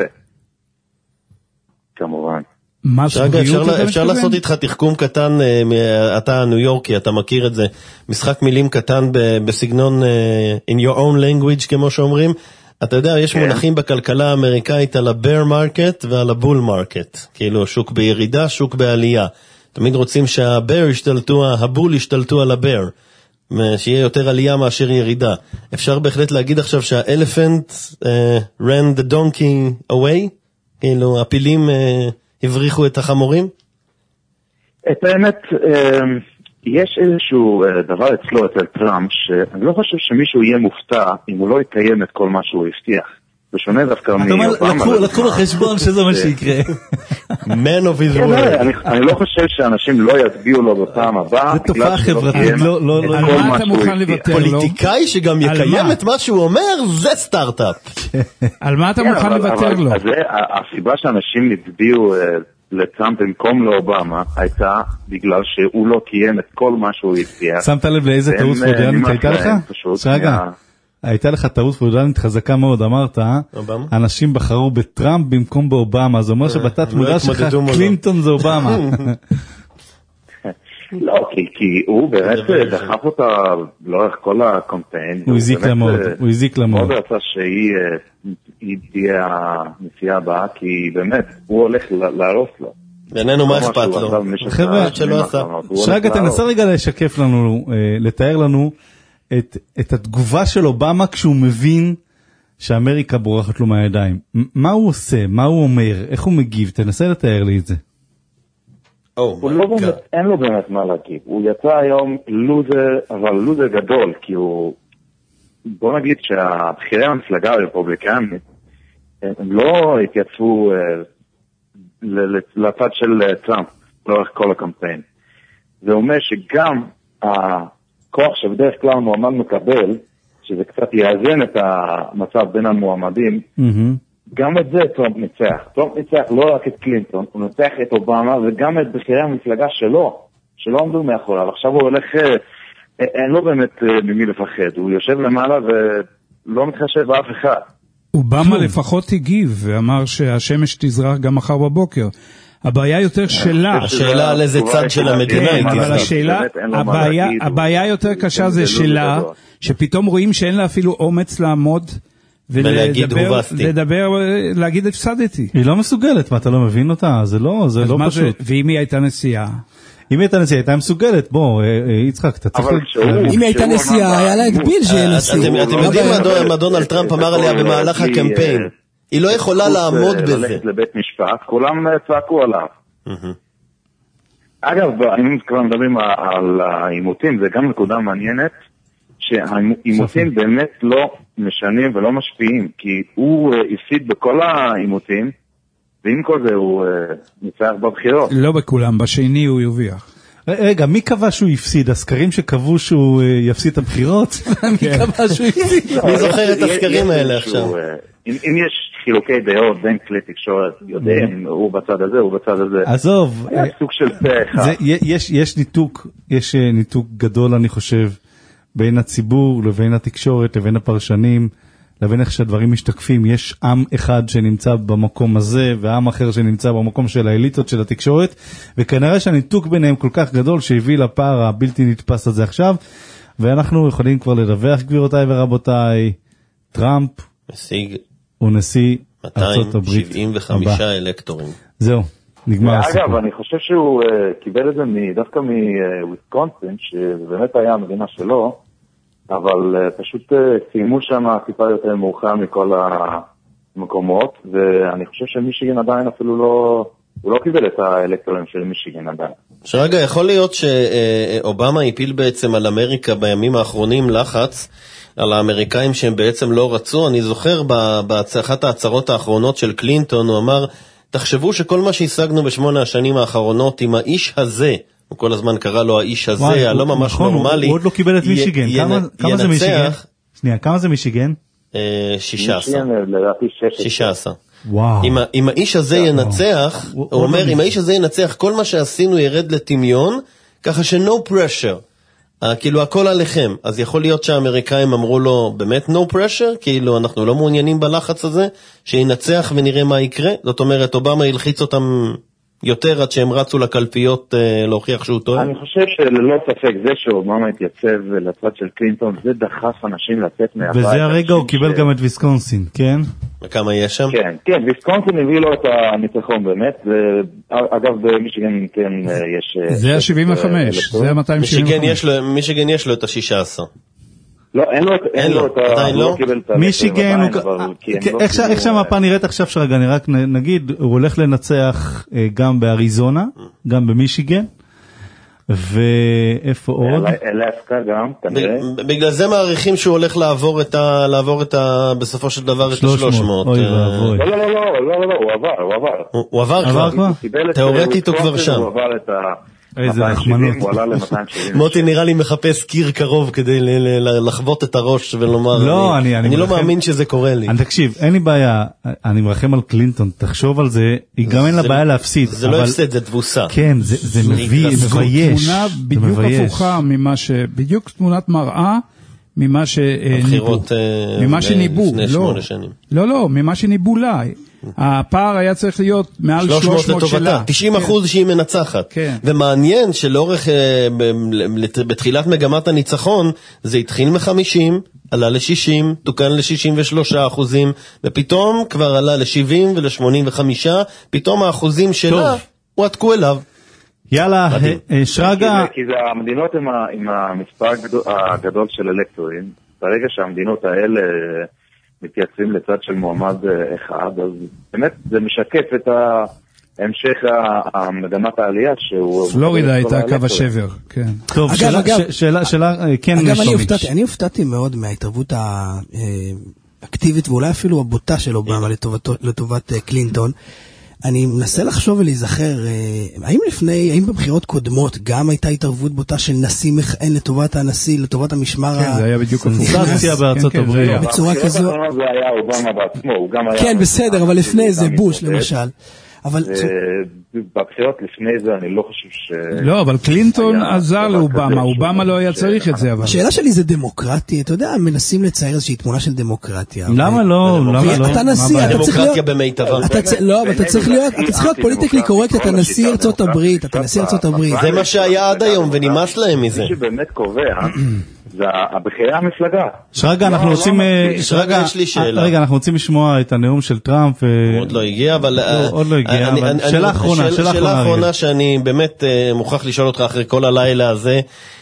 כמובן. שרגע, אפשר לעשות איתך תחכום קטן, אתה ניו יורקי, אתה מכיר את זה, משחק מילים קטן בסגנון in your own language כמו שאומרים, אתה יודע, יש מונחים בכלכלה האמריקאית על ה-bear market ועל ה-bull market, כאילו שוק בירידה, שוק בעלייה, תמיד רוצים שה-bear ישתלטו, ה-bull ישתלטו על ה-bear, שיהיה יותר עלייה מאשר ירידה. אפשר בהחלט להגיד עכשיו שה-elephant ran the donkey away, כאילו הפילים הבריחו את החמורים? את האמת, יש איזשהו דבר אצלו, אצל טראמפ, שאני לא חושב שמישהו יהיה מופתע אם הוא לא יקיים את כל מה שהוא הבטיח. בשונה דווקא מאובמה. לקחו לחשבון שזה מה שיקרה. Man of his word. אני לא חושב שאנשים לא יצביעו לו בפעם הבאה. זה תופעה חברתית. על מה אתה מוכן לוותר לו? פוליטיקאי שגם יקיים את מה שהוא אומר, זה סטארט-אפ. על מה אתה מוכן לוותר לו? הסיבה שאנשים הצביעו לטראמפ במקום לאובמה הייתה בגלל שהוא לא קיים את כל מה שהוא הבטיח. שמת לב לאיזה טעות פרודנית הייתה לך? שרגע. הייתה לך טעות פרודנית חזקה מאוד, אמרת, אנשים בחרו בטראמפ במקום באובמה, זה אומר שבתת מודע שלך קלינטון זה אובמה. לא, כי הוא באמת דחף אותה לאורך כל הקמפיין. הוא הזיק לה מאוד, הוא הזיק לה מאוד. מאוד רצה שהיא תהיה הנשיאה הבאה, כי באמת, הוא הולך להרוס לו. בינינו מה אכפת לו? חבר'ה, שרגע, תנסה רגע לשקף לנו, לתאר לנו, את התגובה של אובמה כשהוא מבין שאמריקה בורחת לו מהידיים. מה הוא עושה? מה הוא אומר? איך הוא מגיב? תנסה לתאר לי את זה. אין לו באמת מה להגיב. הוא יצא היום לוזר, אבל לוזר גדול, כי הוא... בוא נגיד שהבחירי המפלגה הרפובליקנית הם לא התייצבו לצד של טראמפ לאורך כל הקמפיין. זה אומר שגם כוח שבדרך כלל מועמד מקבל, שזה קצת יאזן את המצב בין המועמדים, גם את זה טראמפ ניצח. טראמפ ניצח לא רק את קלינטון, הוא ניצח את אובמה וגם את בחירי המפלגה שלא עמדו מאחוריו. עכשיו הוא הולך, אין לו באמת ממי לפחד, הוא יושב למעלה ולא מתחשב באף אחד. אובמה לפחות הגיב ואמר שהשמש תזרח גם מחר בבוקר. הבעיה יותר שלה. השאלה על איזה צד של המדינה. אבל הבעיה יותר קשה זה שלה, שפתאום רואים שאין לה אפילו אומץ לעמוד ולדבר, להגיד הפסדתי. היא לא מסוגלת, מה אתה לא מבין אותה? זה לא פשוט. ואם היא הייתה נשיאה? אם היא הייתה נשיאה, הייתה מסוגלת. בוא, יצחק, אתה צריך... אם היא הייתה נשיאה, היה לה הגביל שיהיה נשיא. אתם יודעים מה דונלד טראמפ אמר עליה במהלך הקמפיין? היא לא יכולה לעמוד בזה. ללכת לבית משפט, כולם צעקו עליו. אגב, אם כבר מדברים על האימותים, זה גם נקודה מעניינת, שהאימותים באמת לא משנים ולא משפיעים, כי הוא הפסיד בכל האימותים, ועם כל זה הוא ניצח בבחירות. לא בכולם, בשני הוא יוביח. רגע, מי קבע שהוא יפסיד? הסקרים שקבעו שהוא יפסיד את הבחירות? מי קבע שהוא יפסיד? מי זוכר את הסקרים האלה עכשיו? אם יש חילוקי דעות בין כלי תקשורת, יודעים, הוא בצד הזה, הוא בצד הזה. עזוב. היה סוג של פה אחד. יש ניתוק גדול, אני חושב, בין הציבור לבין התקשורת, לבין הפרשנים, לבין איך שהדברים משתקפים. יש עם אחד שנמצא במקום הזה, ועם אחר שנמצא במקום של האליטות של התקשורת, וכנראה שהניתוק ביניהם כל כך גדול, שהביא לפער הבלתי נתפס הזה עכשיו, ואנחנו יכולים כבר לדווח, גבירותיי ורבותיי, טראמפ הוא נשיא ארצות הברית 275 אלקטורים. זהו, נגמר הסיפור. אגב, אני חושב שהוא קיבל את זה דווקא מוויסקונסין, שבאמת היה המדינה שלו, אבל פשוט סיימו שם טיפה יותר מאוחר מכל המקומות, ואני חושב שמישיגן עדיין אפילו הוא לא קיבל את האלקטורים של מישיגן עדיין. שרגע, יכול להיות שאובמה הפיל בעצם על אמריקה בימים האחרונים לחץ, על האמריקאים שהם בעצם לא רצו. אני זוכר באחת ההצהרות האחרונות של קלינטון, הוא אמר, תחשבו שכל מה שהשגנו ב8 השנים האחרונות עם האיש הזה, הוא כל הזמן קרא לו האיש הזה, הלא ממש נורמלי. הוא עוד לא קיבל את מישיגן. כמה זה מישיגן? שנייה, כמה זה מישיגן? 16. 16. וואו. אם האיש הזה ינצח, הוא אומר, אם האיש הזה ינצח, כל מה שעשינו ירד לטמיון, ככה ש-no pressure. כאילו הכל עליכם. אז יכול להיות שהאמריקאים אמרו לו, באמת no pressure? כאילו אנחנו לא מעוניינים בלחץ הזה, שינצח ונראה מה יקרה. זאת אומרת, אובמה ילחיץ אותם יותר עד שהם רצו לקלפיות להוכיח שהוא טועה? אני חושב שללא ספק זה שאובמה התייצב לצד של קלינטון, זה דחף אנשים לצאת מהבית. וזה הרגע הוא קיבל גם את ויסקונסין, כן? וכמה יש שם? כן, ויסקונסין הביא לו את הניצחון באמת, אגב במישיגן כן יש... זה ה-75, זה ה-275. מישיגן יש לו את ה-16. לא, אין לו את ה... עדיין לא? מישיגן, איך שהמפה נראית עכשיו שרגע, אני רק נגיד, הוא הולך לנצח גם באריזונה, גם במישיגן, ואיפה עוד? אלסקה גם, כנראה. בגלל זה מעריכים שהוא הולך לעבור בסופו של דבר את 300. אוי ואבוי. לא, הוא עבר. הוא עבר כבר? תיאורטית הוא כבר שם. הוא עבר את ה... איזה נחמנות. מוטי נראה לי מחפש קיר קרוב כדי לחוות את הראש ולומר, לא, אני לא מאמין שזה קורה לי. תקשיב, אין לי בעיה, אני מרחם על קלינטון, תחשוב על זה, היא גם אין לה בעיה להפסיד. זה לא הפסד, זה תבוסה. כן, זה מבייש. זו תמונה בדיוק הפוכה ממה בדיוק תמונת מראה, ממה שניבו. לא, ממה שניבו לה. הפער היה צריך להיות מעל 300 שלה. 90% שהיא מנצחת. ומעניין שלאורך, בתחילת מגמת הניצחון, זה התחיל מ-50, עלה ל-60, תוקן ל-63%, ופתאום כבר עלה ל-70 ול-85, פתאום האחוזים שלה הועתקו אליו. יאללה, שרגע. כי זה המדינות עם המספר הגדול של אלקטורים, ברגע שהמדינות האלה מתייצבים לצד של מועמד אחד, אז באמת זה משקף את המשך המגמת העלייה שהוא... פלורידה הייתה קו השבר, כן. טוב, שאלה, כן. אגב, אני הופתעתי מאוד מההתערבות האקטיבית ואולי אפילו הבוטה של אובמה לטובת קלינטון. אני מנסה לחשוב ולהיזכר, האם בבחירות קודמות גם הייתה התערבות בוטה של נשיא מכהן לטובת הנשיא, לטובת המשמר? כן, זה היה בדיוק סנסציה בארצות הברית. בצורה כזו. זה היה אובמה בעצמו, הוא גם היה... כן, בסדר, אבל לפני זה בוש למשל. אבל בבחירות לפני זה אני לא חושב ש... לא, אבל קלינטון עזר לאובמה, אובמה לא היה צריך את זה. השאלה שלי זה דמוקרטי, אתה יודע, מנסים לצייר איזושהי תמונה של דמוקרטיה. למה לא? אתה נשיא, אתה צריך להיות... דמוקרטיה במיטבה. לא, אבל אתה צריך להיות פוליטיקלי קורקט, אתה נשיא ארצות הברית, זה מה שהיה עד היום, ונמאס להם מזה. מי שבאמת קובע... זה הבחירה המפלגה. שרגע, אנחנו רוצים... רגע, אנחנו רוצים לשמוע את הנאום של טראמפ. עוד לא הגיע, אבל... עוד לא הגיע, אבל שאלה אחרונה. שאלה אחרונה שאני באמת מוכרח לשאול אותך אחרי כל הלילה הזה.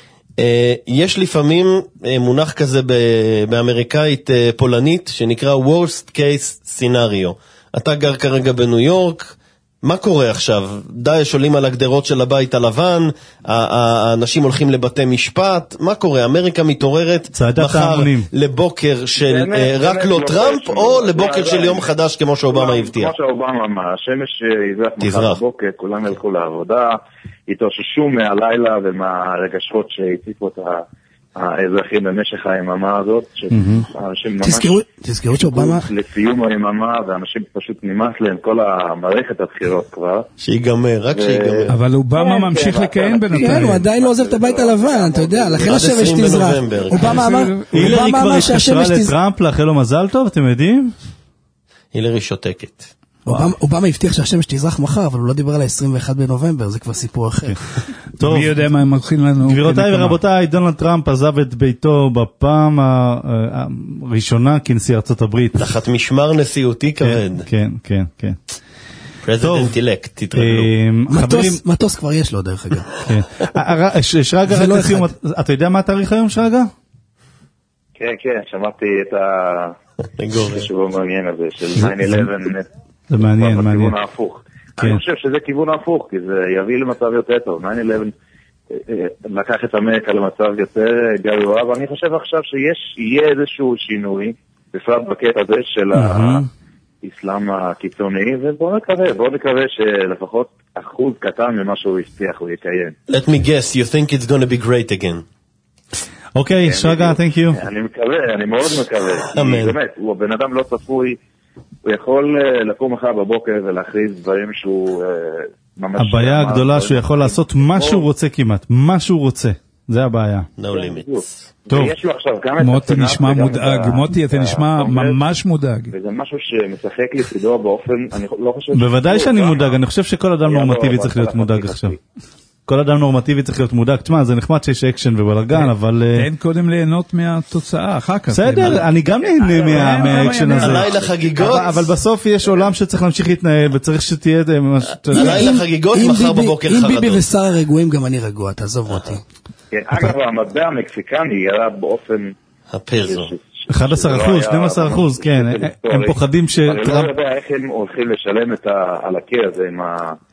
יש לפעמים מונח כזה באמריקאית פולנית, שנקרא worst case scenario. אתה גר כרגע בניו יורק, מה קורה עכשיו? דאעש עולים על הגדרות של הבית הלבן, האנשים הולכים לבתי משפט, מה קורה? אמריקה מתעוררת מחר לבוקר של רק לא טראמפ, או לבוקר של יום חדש כמו שאובמה הבטיח? כמו שאובמה אמר, השמש יזרח מחר בבוקר, כולם ילכו לעבודה, התאוששו מהלילה ומהרגשות שהציפו את האזרחים במשך היממה הזאת, שאנשים ממש תזכרו שאובמה לסיום היממה, ואנשים פשוט נמאס להם כל המערכת הבחירות כבר. שיגמר, רק שיגמר. אבל אובמה ממשיך לקיים בינתיים. כן, הוא עדיין לא עוזב את הבית הלבן, אתה יודע, לכן השמש תזרח. אובמה אמר הילרי כבר התקשרה לטראמפ לאחל לו מזל טוב, אתם יודעים? הילרי שותקת. אובמה הבטיח שהשמש תזרח מחר, אבל הוא לא דיבר על ה-21 בנובמבר, זה כבר סיפור אחר. מי יודע מה הם הולכים לנו. גבירותיי ורבותיי, דונלד טראמפ עזב את ביתו בפעם הראשונה כנשיא ארצות הברית. תחת משמר נשיאותי כבד. כן, כן, כן. פרזידנט אלקט, תתרגלו. מטוס כבר יש לו דרך אגב. שרגא, אתה יודע מה התאריך היום, שרגא? כן, כן, שמעתי את השיבור מעניין הזה של 9/11. זה מעניין, מעניין. בכיוון ההפוך. אני חושב שזה כיוון ההפוך, כי זה יביא למצב יותר טוב. 9/11 לקח את אמריקה למצב יותר גרוע, ואני חושב עכשיו שיהיה איזשהו שינוי, בפרט בקטע הזה של האסלאם הקיצוני, ובואו נקווה שלפחות אחוז קטן ממה שהוא הבטיח הוא יקיים. Let me guess, you think it's going to be great again. אוקיי, שרגא, thank you. אני מקווה, אני מאוד מקווה. באמת, הוא בן אדם לא צפוי, הוא יכול לקום מחר בבוקר ולהכריז דברים שהוא ממש... הבעיה הגדולה שהוא יכול לעשות מה שהוא רוצה כמעט, מה שהוא רוצה, זה הבעיה. No limits. טוב. מוטי נשמע מודאג, מוטי אתה נשמע ממש מודאג. וזה משהו שמשחק לצידו באופן, אני לא חושב... בוודאי שאני מודאג, אני חושב שכל אדם נורמטיבי צריך להיות מודאג עכשיו. כל אדם נורמטיבי צריך להיות מודאג. תשמע, זה נחמד שיש אקשן ובלגן, אבל... תן קודם ליהנות מהתוצאה, אחר כך. בסדר, אני גם נהנה מהאקשן הזה. הלילה חגיגות. אבל בסוף יש עולם שצריך להמשיך להתנהל, וצריך שתהיה... הלילה חגיגות, מחר בבוקר חרדות. אם ביבי ושר רגועים, גם אני רגוע, תעזוב אותי. אגב, המטבע המקסיקני ירד באופן... הפרזו. 11%, 12%, כן, הם פוחדים אני לא יודע איך הם הולכים לשלם על הקיר הזה עם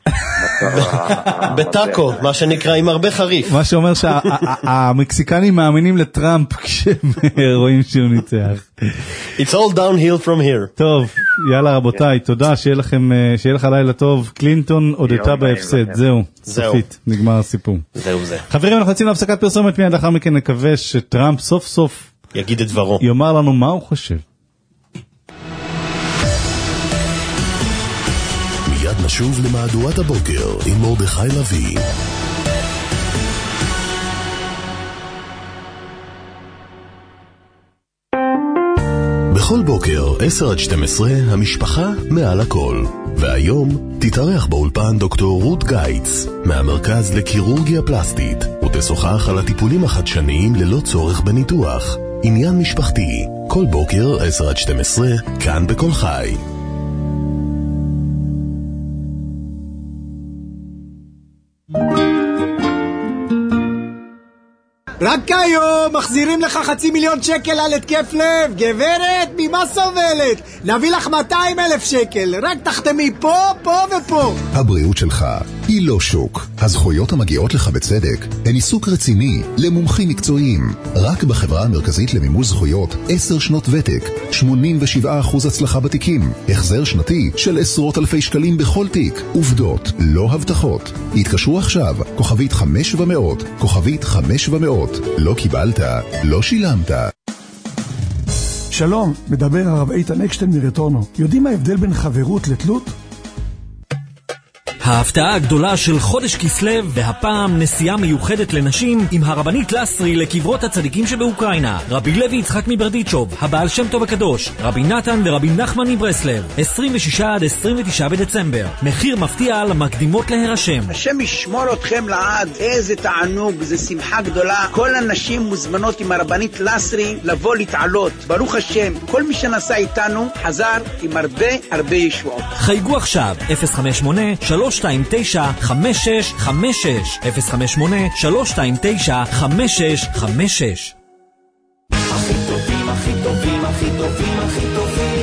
בטאקו, מה שנקרא, עם הרבה חריף. מה שאומר שהמקסיקנים מאמינים לטראמפ כשהם רואים שהוא ניצח. It's all downhill from here. טוב, יאללה רבותיי, תודה, שיהיה לך לילה טוב. קלינטון הודתה בהפסד, זהו, סופית, נגמר הסיפור. זהו זה. חברים, אנחנו יוצאים להפסקת פרסומת, מיד לאחר מכן נקווה שטראמפ סוף סוף יגיד את דברו. יאמר לנו מה הוא חושב. מיד נשוב למהדורת הבוקר עם מרדכי לוי. בכל בוקר, 10-12, המשפחה מעל הכל. והיום תתארח באולפן דוקטור רות גייץ, מהמרכז לקירורגיה פלסטית, ותשוחח על הטיפולים החדשניים ללא צורך בניתוח. עניין משפחתי, כל בוקר 10-12, כאן בכל חי. רק היום מחזירים לך 500,000 שקל על התקף לב. גברת, ממה סובלת? נביא לך 200,000 שקל. רק תחתמי פה, פה ופה. הבריאות שלך היא לא שוק. הזכויות המגיעות לך בצדק הן עיסוק רציני למומחים מקצועיים. רק בחברה המרכזית למימוש זכויות 10 שנות ותק, 87% הצלחה בתיקים, החזר שנתי של עשרות אלפי שקלים בכל תיק. עובדות, לא הבטחות. התקשרו עכשיו, כוכבית 500, כוכבית 500. לא קיבלת, לא שילמת. שלום, מדבר הרב איתן אקשטיין מרטורנו. יודעים מה ההבדל בין חברות לתלות? ההפתעה הגדולה של חודש כסלו, והפעם נסיעה מיוחדת לנשים עם הרבנית לסרי לקברות הצדיקים שבאוקראינה, רבי לוי יצחק מברדיצ'וב, הבעל שם טוב הקדוש, רבי נתן ורבי נחמן מברסלב, 26 עד 29 בדצמבר. מחיר מפתיע למקדימות להירשם. השם ישמור אתכם לעד, איזה תענוג, זה שמחה גדולה. כל הנשים מוזמנות עם הרבנית לסרי לבוא להתעלות. ברוך השם, כל מי שנסע איתנו חזר עם הרבה ישועות. חייגו עכשיו 058-329-5656 058-329-5656. הכי טובים, הכי טובים, הכי טובים, הכי טובים.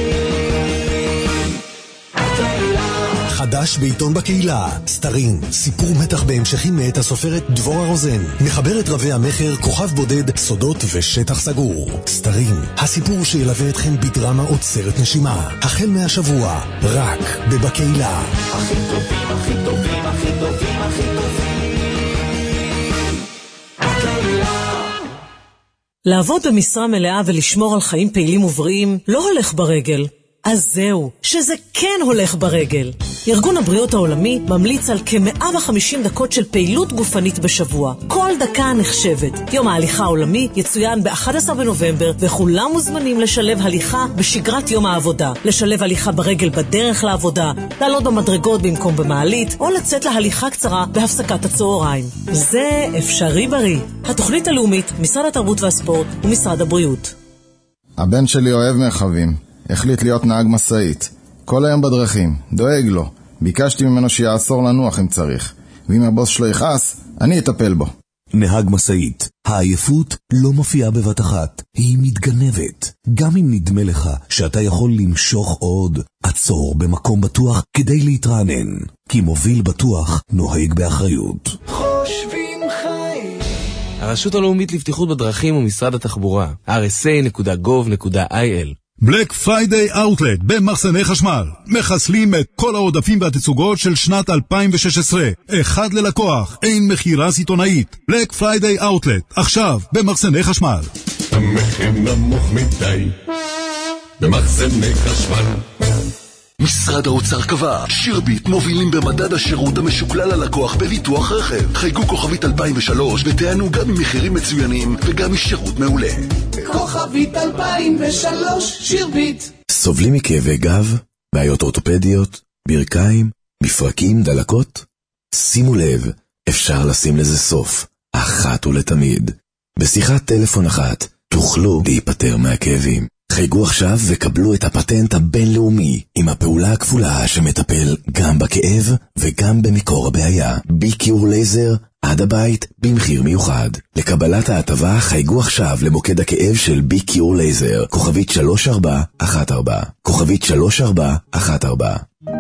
חדש בעיתון בקהילה, סתרים, סיפור מתח בהמשכים מאת הסופרת דבורה רוזן, מחברת רבי המחר, כוכב בודד, סודות ושטח סגור. סתרים, הסיפור שילווה אתכם בדרמה עוצרת נשימה, החל מהשבוע, רק בבקהילה. הכי טובים, הכי טובים, הכי טובים, הכי טובים. לעבוד במשרה מלאה ולשמור על חיים פעילים ובריאים לא הולך ברגל. אז זהו, שזה כן הולך ברגל. ארגון הבריאות העולמי ממליץ על כ-150 דקות של פעילות גופנית בשבוע. כל דקה נחשבת. יום ההליכה העולמי יצוין ב-11 בנובמבר, וכולם מוזמנים לשלב הליכה בשגרת יום העבודה. לשלב הליכה ברגל בדרך לעבודה, לעלות במדרגות במקום במעלית, או לצאת להליכה קצרה בהפסקת הצהריים. זה אפשרי בריא. התוכנית הלאומית, משרד התרבות והספורט ומשרד הבריאות. הבן שלי אוהב מרחבים. החליט להיות נהג מסעית. כל היום בדרכים, דואג לו. ביקשתי ממנו שיעצור לנוח אם צריך. ואם הבוס שלו יכעס, אני אטפל בו. נהג מסעית. העייפות לא מופיעה בבת אחת. היא מתגנבת. גם אם נדמה לך שאתה יכול למשוך עוד, עצור במקום בטוח כדי להתרענן. כי מוביל בטוח נוהג באחריות. חושבים חיים. הרשות הלאומית לבטיחות בדרכים ומשרד התחבורה. rsa.gov.il. בלק פריידיי אאוטלט במחסני חשמל. מחסלים את כל העודפים והתצוגות של שנת 2016. אחד ללקוח, אין מחירה סיטונאית. בלק פריידיי אאוטלט, עכשיו במחסני חשמל. המחיר נמוך מדי במחסני חשמל. משרד האוצר קבע, שירביט מובילים במדד השירות המשוקלל ללקוח בביטוח רכב. חייגו כוכבית 2003 ותענו גם ממחירים מצוינים וגם משירות מעולה. כוכבית 2003, שירביט. סובלים מכאבי גב, בעיות אורתופדיות, ברכיים, מפרקים, דלקות? שימו לב, אפשר לשים לזה סוף, אחת ולתמיד. בשיחת טלפון אחת תוכלו להיפטר מהכאבים. חייגו עכשיו וקבלו את הפטנט הבינלאומי עם הפעולה הכפולה שמטפל גם בכאב וגם במקור הבעיה. ביקיור לייזר עד הבית במחיר מיוחד. לקבלת ההטבה חייגו עכשיו למוקד הכאב של ביקיור לייזר, כוכבית 3414, כוכבית 3414.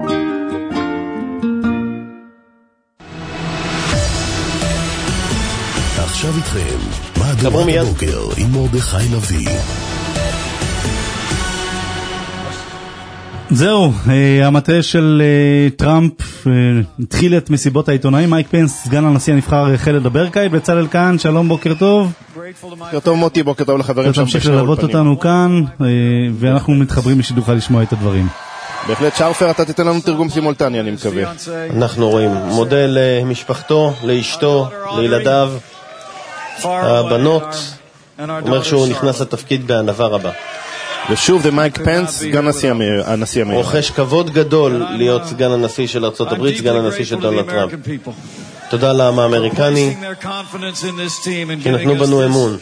עכשיו איתכם מהדורת הבוקר עם מרדכי לוי. זהו, המטה של טראמפ התחיל את מסיבות העיתונאים. מייק פנס, סגן הנשיא הנבחר, החל לדבר כעת. בצלאל כאן, שלום, בוקר טוב. בוקר טוב מוטי, בוקר טוב לחברים שם. תמשיך ללוות אותנו כאן, ואנחנו מתחברים לשידורך לשמוע את הדברים. בהחלט, שרפר, אתה תיתן לנו תרגום סימולטני, אני מקווה. אנחנו רואים מודה למשפחתו, לאשתו, לילדיו, הבנות. אומר שהוא נכנס לתפקיד בענווה רבה. ושוב זה מייק פנס, סגן הנשיא האמריקאי. רוכש כבוד גדול להיות סגן הנשיא של ארצות הברית, סגן הנשיא של דונלד טראמפ. תודה לעם האמריקני, כי נתנו בנו אמון.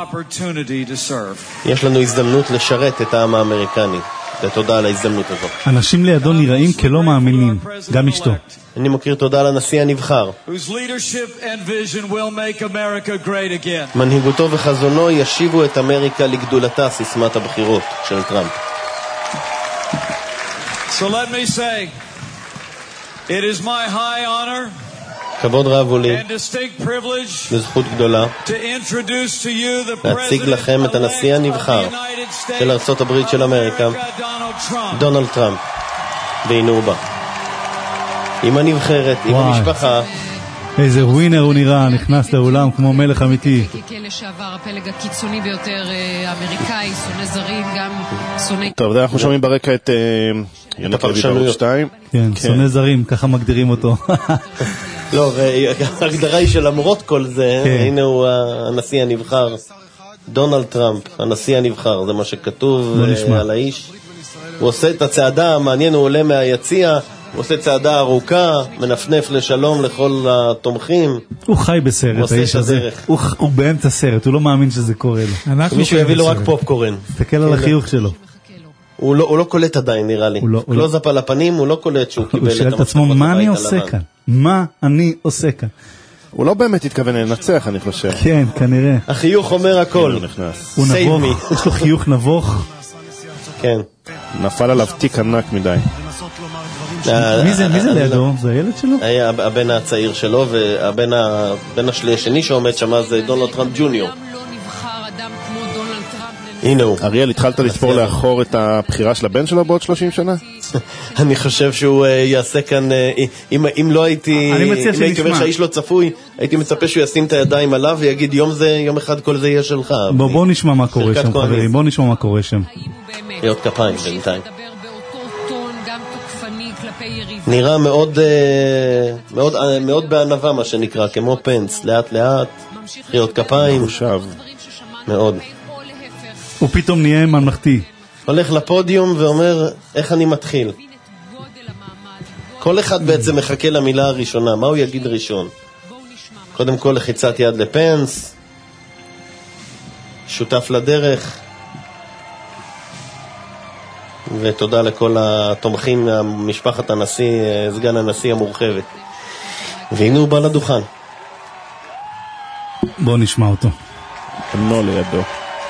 יש לנו הזדמנות לשרת את העם האמריקני. ותודה על ההזדמנות הזאת. אנשים לידו נראים כלא מאמינים, גם אשתו. אני מכיר תודה לנשיא הנבחר. מנהיגותו וחזונו ישיבו את אמריקה לגדולתה, סיסמת הבחירות של טראמפ. So let me say, it is my high honor כבוד רב הוא לי, וזכות גדולה, להציג לכם את הנשיא הנבחר של ארצות הברית של אמריקה, דונלד טראמפ, בעינור בה. עם הנבחרת, עם המשפחה. איזה ווינר הוא נראה, נכנס לאולם כמו מלך אמיתי. לשעבר הפלג הקיצוני ביותר האמריקאי, שונא זרים, גם שונא... טוב, אנחנו שומעים ברקע את יונית לוי בערוץ 2. כן, שונא זרים, ככה מגדירים אותו. לא, ההגדרה היא שלמרות כל זה, הנה הוא הנשיא הנבחר, דונלד טראמפ, הנשיא הנבחר, זה מה שכתוב על האיש. הוא עושה את הצעדה, מעניין, הוא עולה מהיציע, הוא עושה צעדה ארוכה, מנפנף לשלום לכל התומכים. הוא חי בסרט, האיש הזה. הוא באמצע סרט, הוא לא מאמין שזה קורה לו. מישהו יביא לו רק פופקורן. תסתכל על החיוך שלו. הוא לא קולט עדיין, נראה לי. קלוז-אפ על הפנים, הוא לא קולט שהוא קיבל את המפתחות. הוא שואל את עצמו, מה אני עושה כאן? מה אני עושה כאן? הוא לא באמת התכוון לנצח, אני חושב. כן, כנראה. החיוך אומר הכל. הוא נבוך, יש לו חיוך נבוך. כן. נפל עליו תיק ענק מדי. מי זה לידו? זה הילד שלו? היה הבן הצעיר שלו, והבן השני שעומד שם זה דונלד טראמפ ג'וניור. הנה הוא. אריאל, התחלת לספור לאחור את הבחירה של הבן שלו בעוד 30 שנה? אני חושב שהוא יעשה כאן, אם לא הייתי, אם הייתי אומר שהאיש לא צפוי, הייתי מצפה שהוא ישים את הידיים עליו ויגיד יום אחד כל זה יהיה שלך. בוא נשמע מה קורה שם, חברים, בוא נשמע מה קורה שם. להיות כפיים בינתיים. נראה מאוד בענווה מה שנקרא, כמו פנס, לאט לאט, להיות כפיים. מאוד. הוא פתאום נהיה ממלכתי. הולך לפודיום ואומר, איך אני מתחיל? כל אחד בעצם מחכה למילה הראשונה, מה הוא יגיד ראשון? קודם כל לחיצת יד לפנס, שותף לדרך, ותודה לכל התומכים ממשפחת הנשיא, סגן הנשיא המורחבת. והנה הוא בא לדוכן. בוא נשמע אותו. בנו לידו.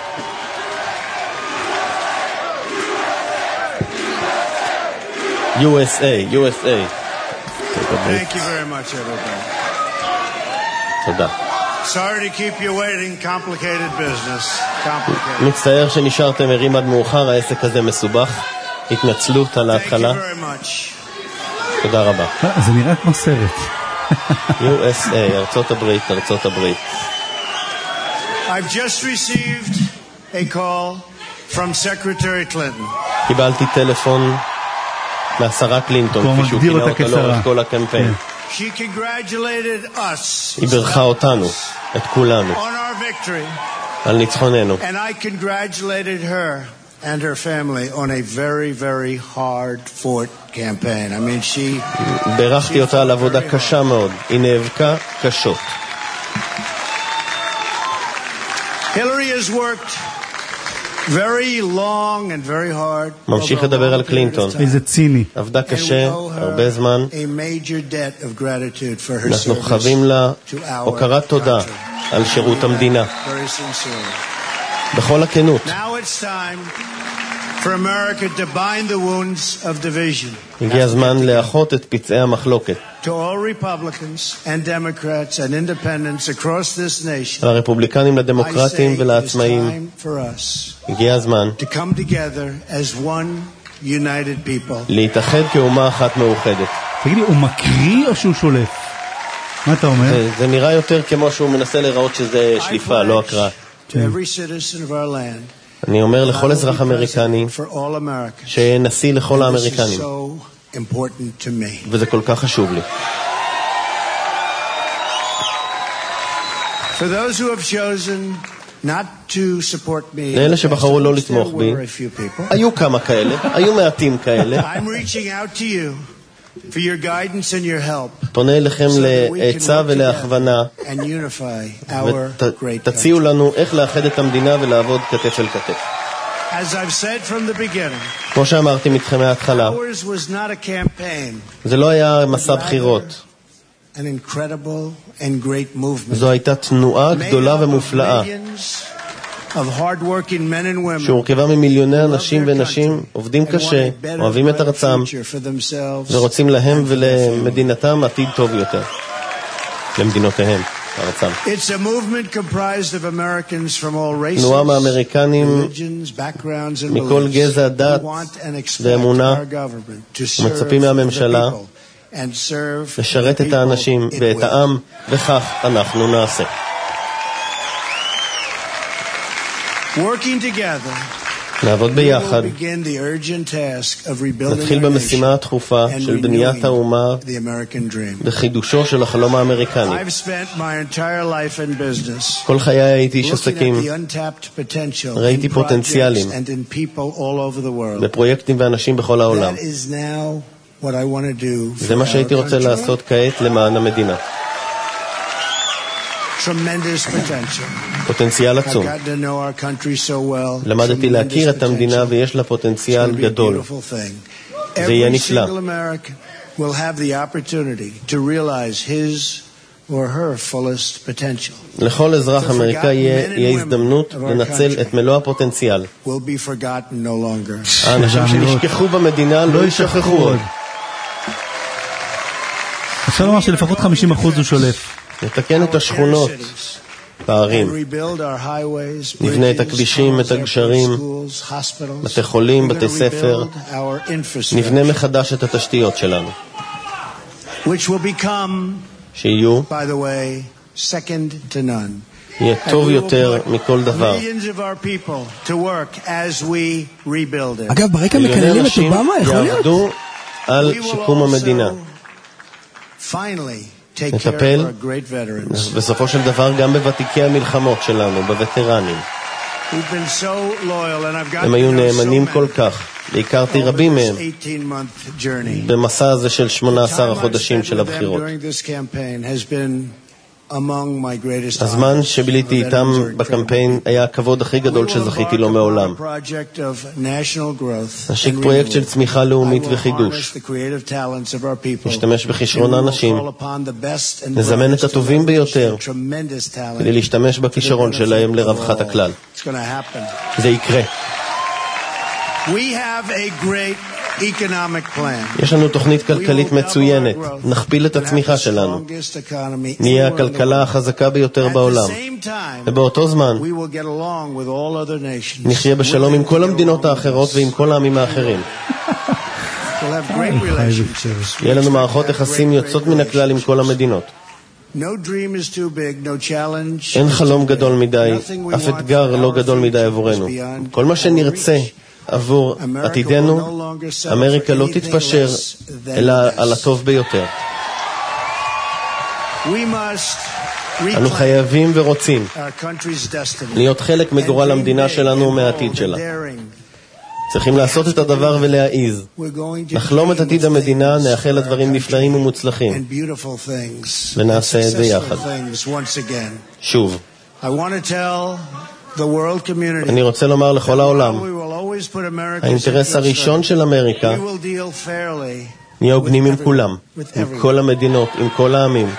USA. Thank you very much, everybody. תודה. Sorry to keep you waiting, complicated business. Complicated. מצטער שנשארתם ערים עד מאוחר, העסק הזה מסובך. התנצלות על ההתחלה. תודה רבה. זה נראה כמו סרט. USA, ארצות הברית. I've just received a call from Secretary Clinton. קיבלתי טלפון מהשרה קלינטון, כפי שהוא כינה אותה לאורך כל הקמפיין. She congratulated us. היא ברכה אותנו, את כולנו, on our victory. על ניצחוננו. And I congratulated her and her family on a very, very hard-fought campaign. I mean, ברכתי אותה על עבודה קשה מאוד. היא נאבקה קשות. Hillary has worked very long and very hard. ממשיך לדבר על קלינטון. איזה ציני. עבדה קשה, הרבה זמן. A major debt of gratitude for her אנחנו service. חבים לה הוקרת תודה על שירות המדינה. Very sincerely. בכל הכנות. Now it's time for America to bind the wounds of division. הגיע הזמן לאחות את פצעי המחלוקת. To all Republicans and Democrats and independents across this nation. לרפובליקנים, לדמוקרטים ולעצמאים. הגיע הזמן to come together as one united people. להתאחד כאומה אחת מאוחדת. תגידי, הוא מקריא או שהוא שולף? מה אתה אומר? זה נראה יותר כמו שהוא מנסה לראות שזה שליפה, לא הקראה. To every citizen of our land. אני אומר לכל אזרח אמריקני שנשיא לכל האמריקנים, וזה כל כך חשוב לי. לאלה שבחרו לא לתמוך בי, היו כמה כאלה, היו מעטים כאלה. פונה אליכם לעצה ולהכוונה, ותציעו לנו איך לאחד את המדינה ולעבוד כתף אל כתף. כמו שאמרתי מתכם מההתחלה, זה לא היה מסע בחירות, זו הייתה תנועה גדולה ומופלאה שהורכבה ממיליוני אנשים ונשים עובדים קשה, אוהבים את ארצם ורוצים להם ולמדינתם עתיד טוב יותר, למדינותיהם, ארצם. תנועה מאמריקנים מכל גזע, דת ואמונה ומצפים מהממשלה לשרת את האנשים ואת העם, וכך אנחנו נעשה. נעבוד ביחד, נתחיל במשימה הדחופה של בניית האומה וחידושו של החלום האמריקני. כל חיי הייתי איש עסקים, ראיתי פוטנציאלים בפרויקטים ואנשים בכל העולם. זה מה שהייתי רוצה לעשות כעת למען המדינה. פוטנציאל עצום. למדתי להכיר את המדינה ויש לה פוטנציאל גדול. זה יהיה נפלא. לכל אזרח אמריקאי יהיה הזדמנות לנצל את מלוא הפוטנציאל. האנשים שנשכחו במדינה לא ישכחו עוד. אפשר לומר שלפחות 50% הוא שולף. נתקן את השכונות, פערים. נבנה את הכבישים, את הגשרים, בתי חולים, בתי ספר. נבנה מחדש את התשתיות שלנו. שיהיו יהיה טוב יותר מכל דבר. אגב, ברקע מקללים את אובמה, יכול להיות? יעבדו על שיקום המדינה. נטפל בסופו של דבר גם בוותיקי המלחמות שלנו, בווטרנים. הם היו נאמנים כל כך. הכרתי רבים מהם במסע הזה של 18 החודשים של הבחירות. הזמן שביליתי איתם בקמפיין היה הכבוד הכי גדול שזכיתי לו מעולם. נשיק פרויקט של צמיחה לאומית וחידוש. נשתמש בכישרון האנשים, נזמן את הטובים ביותר כדי להשתמש בכישרון שלהם לרווחת הכלל. זה יקרה. יש לנו תוכנית כלכלית מצוינת, נכפיל את הצמיחה שלנו, נהיה הכלכלה החזקה ביותר בעולם, ובאותו זמן נחיה בשלום עם כל המדינות האחרות ועם כל העמים האחרים. יהיה לנו מערכות יחסים יוצאות מן הכלל עם כל המדינות. אין חלום גדול מדי, אף אתגר לא גדול מדי עבורנו. כל מה שנרצה עבור עתידנו, אמריקה לא תתפשר אלא על הטוב ביותר. אנו חייבים ורוצים להיות חלק מגורל המדינה שלנו ומהעתיד שלה. צריכים לעשות את הדבר ולהעיז. נחלום את עתיד המדינה, נאחל לדברים נפלאים ומוצלחים. ונעשה את זה יחד. שוב. אני רוצה לומר לכל העולם, האינטרס הראשון של אמריקה, נהיה הוגנים עם כולם, עם כל המדינות, עם כל העמים,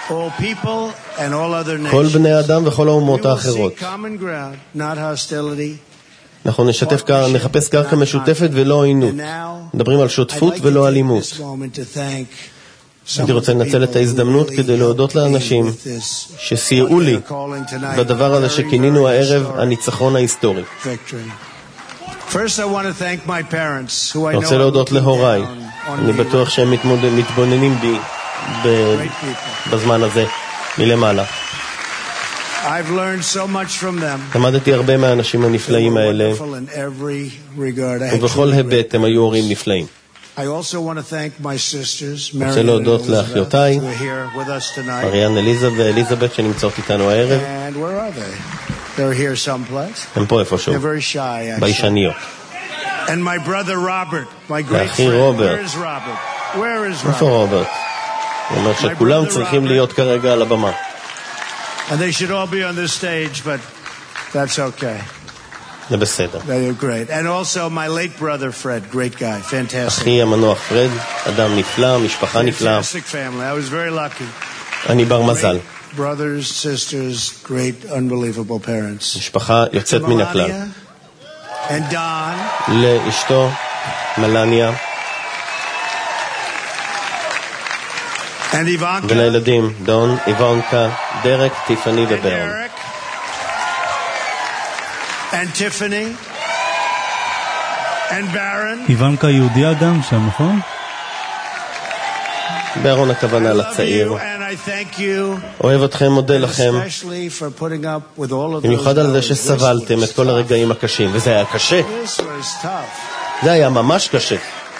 כל בני אדם וכל האומות האחרות. אנחנו נחפש קרקע משותפת ולא עוינות. מדברים על שותפות ולא אלימות. אני רוצה לנצל את ההזדמנות כדי להודות לאנשים שסייעו לי בדבר הזה שכינינו הערב הניצחון ההיסטורי. אני רוצה להודות להוריי. אני בטוח שהם מתבוננים בי בזמן הזה מלמעלה. למדתי הרבה מהאנשים הנפלאים האלה, ובכל היבט הם היו הורים נפלאים. רוצה להודות לאחיותיי, אריאן אליזה ואליזבת שנמצאות איתנו הערב. הם פה איפשהו, בישניות. לאחי רוברט. איפה רוברט? הוא אומר שכולם צריכים להיות כרגע על הבמה. And they should all be on this stage, but that's okay. זה בסדר. They're great. And also my late brother Fred, great guy, fantastic. אחי המנוח פרד, אדם נפלא, משפחה נפלאה. Fantastic family. I was very lucky. אני בר מזל. Brothers, sisters, great, unbelievable parents. משפחה יוצאת מן הכלל. And Don. לאשתו, מלניה. ולילדים, דון, איוונקה, דרק, טיפני וברן. איוונקה יהודיה גם שם, נכון? ברון הכוונה לצעיר. אוהב אתכם, מודה לכם. במיוחד על זה שסבלתם את כל הרגעים הקשים, וזה היה קשה. זה היה ממש קשה.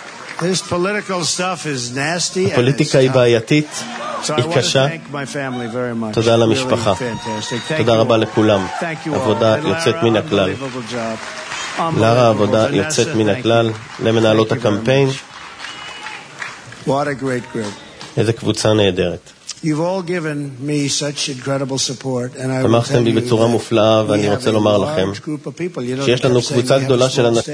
הפוליטיקה היא בעייתית, היא קשה. תודה למשפחה, תודה רבה לכולם. עבודה יוצאת מן הכלל. לרה, עבודה יוצאת מן הכלל. למנהלות הקמפיין, איזה קבוצה נהדרת. תמכתם בי בצורה מופלאה, ואני רוצה לומר לכם שיש לנו קבוצה גדולה של אנשים.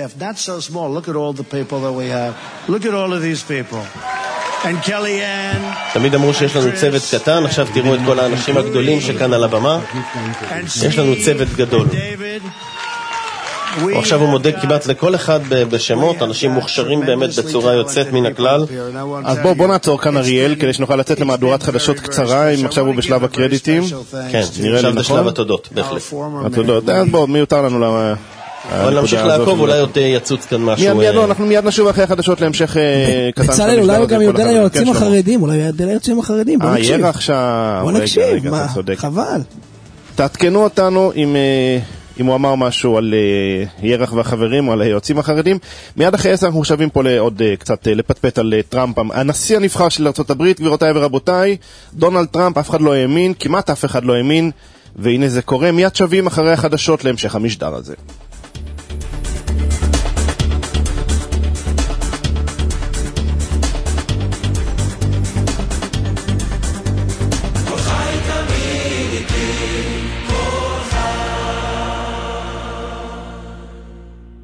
תמיד אמרו שיש לנו צוות קטן, עכשיו תראו את כל האנשים הגדולים שכאן על הבמה. יש לנו צוות גדול. עכשיו הוא מודה כמעט לכל אחד בשמות, אנשים מוכשרים באמת בצורה יוצאת מן הכלל. אז בוא נעצור כאן אריאל, כדי שנוכל לצאת למהדורת חדשות קצרה, אם עכשיו הוא בשלב הקרדיטים. כן, עכשיו בשלב התודות, בהחלט. התודות, בוא, מיותר לנו למה... אבל נמשיך לעקוב, אולי עוד יצוץ כאן משהו. אנחנו מיד נשוב אחרי החדשות להמשך קטן. בצלאל, אולי הוא גם יודע ליועצים החרדים, בוא נקשיב. ירח שם. בוא נקשיב, חבל. תעדכנו אותנו אם הוא אמר משהו על ירח והחברים או על היועצים החרדים. מיד אחרי 10 אנחנו חושבים פה עוד קצת לפטפט על טראמפ, הנשיא הנבחר של ארצות הברית. גבירותיי ורבותיי, דונלד טראמפ, אף אחד לא האמין, כמעט אף אחד לא האמין, והנה זה קורה. מיד שווים אחרי החדשות להמשך המשדר הזה.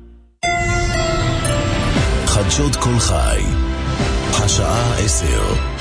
חדשות כל חי, השעה 10.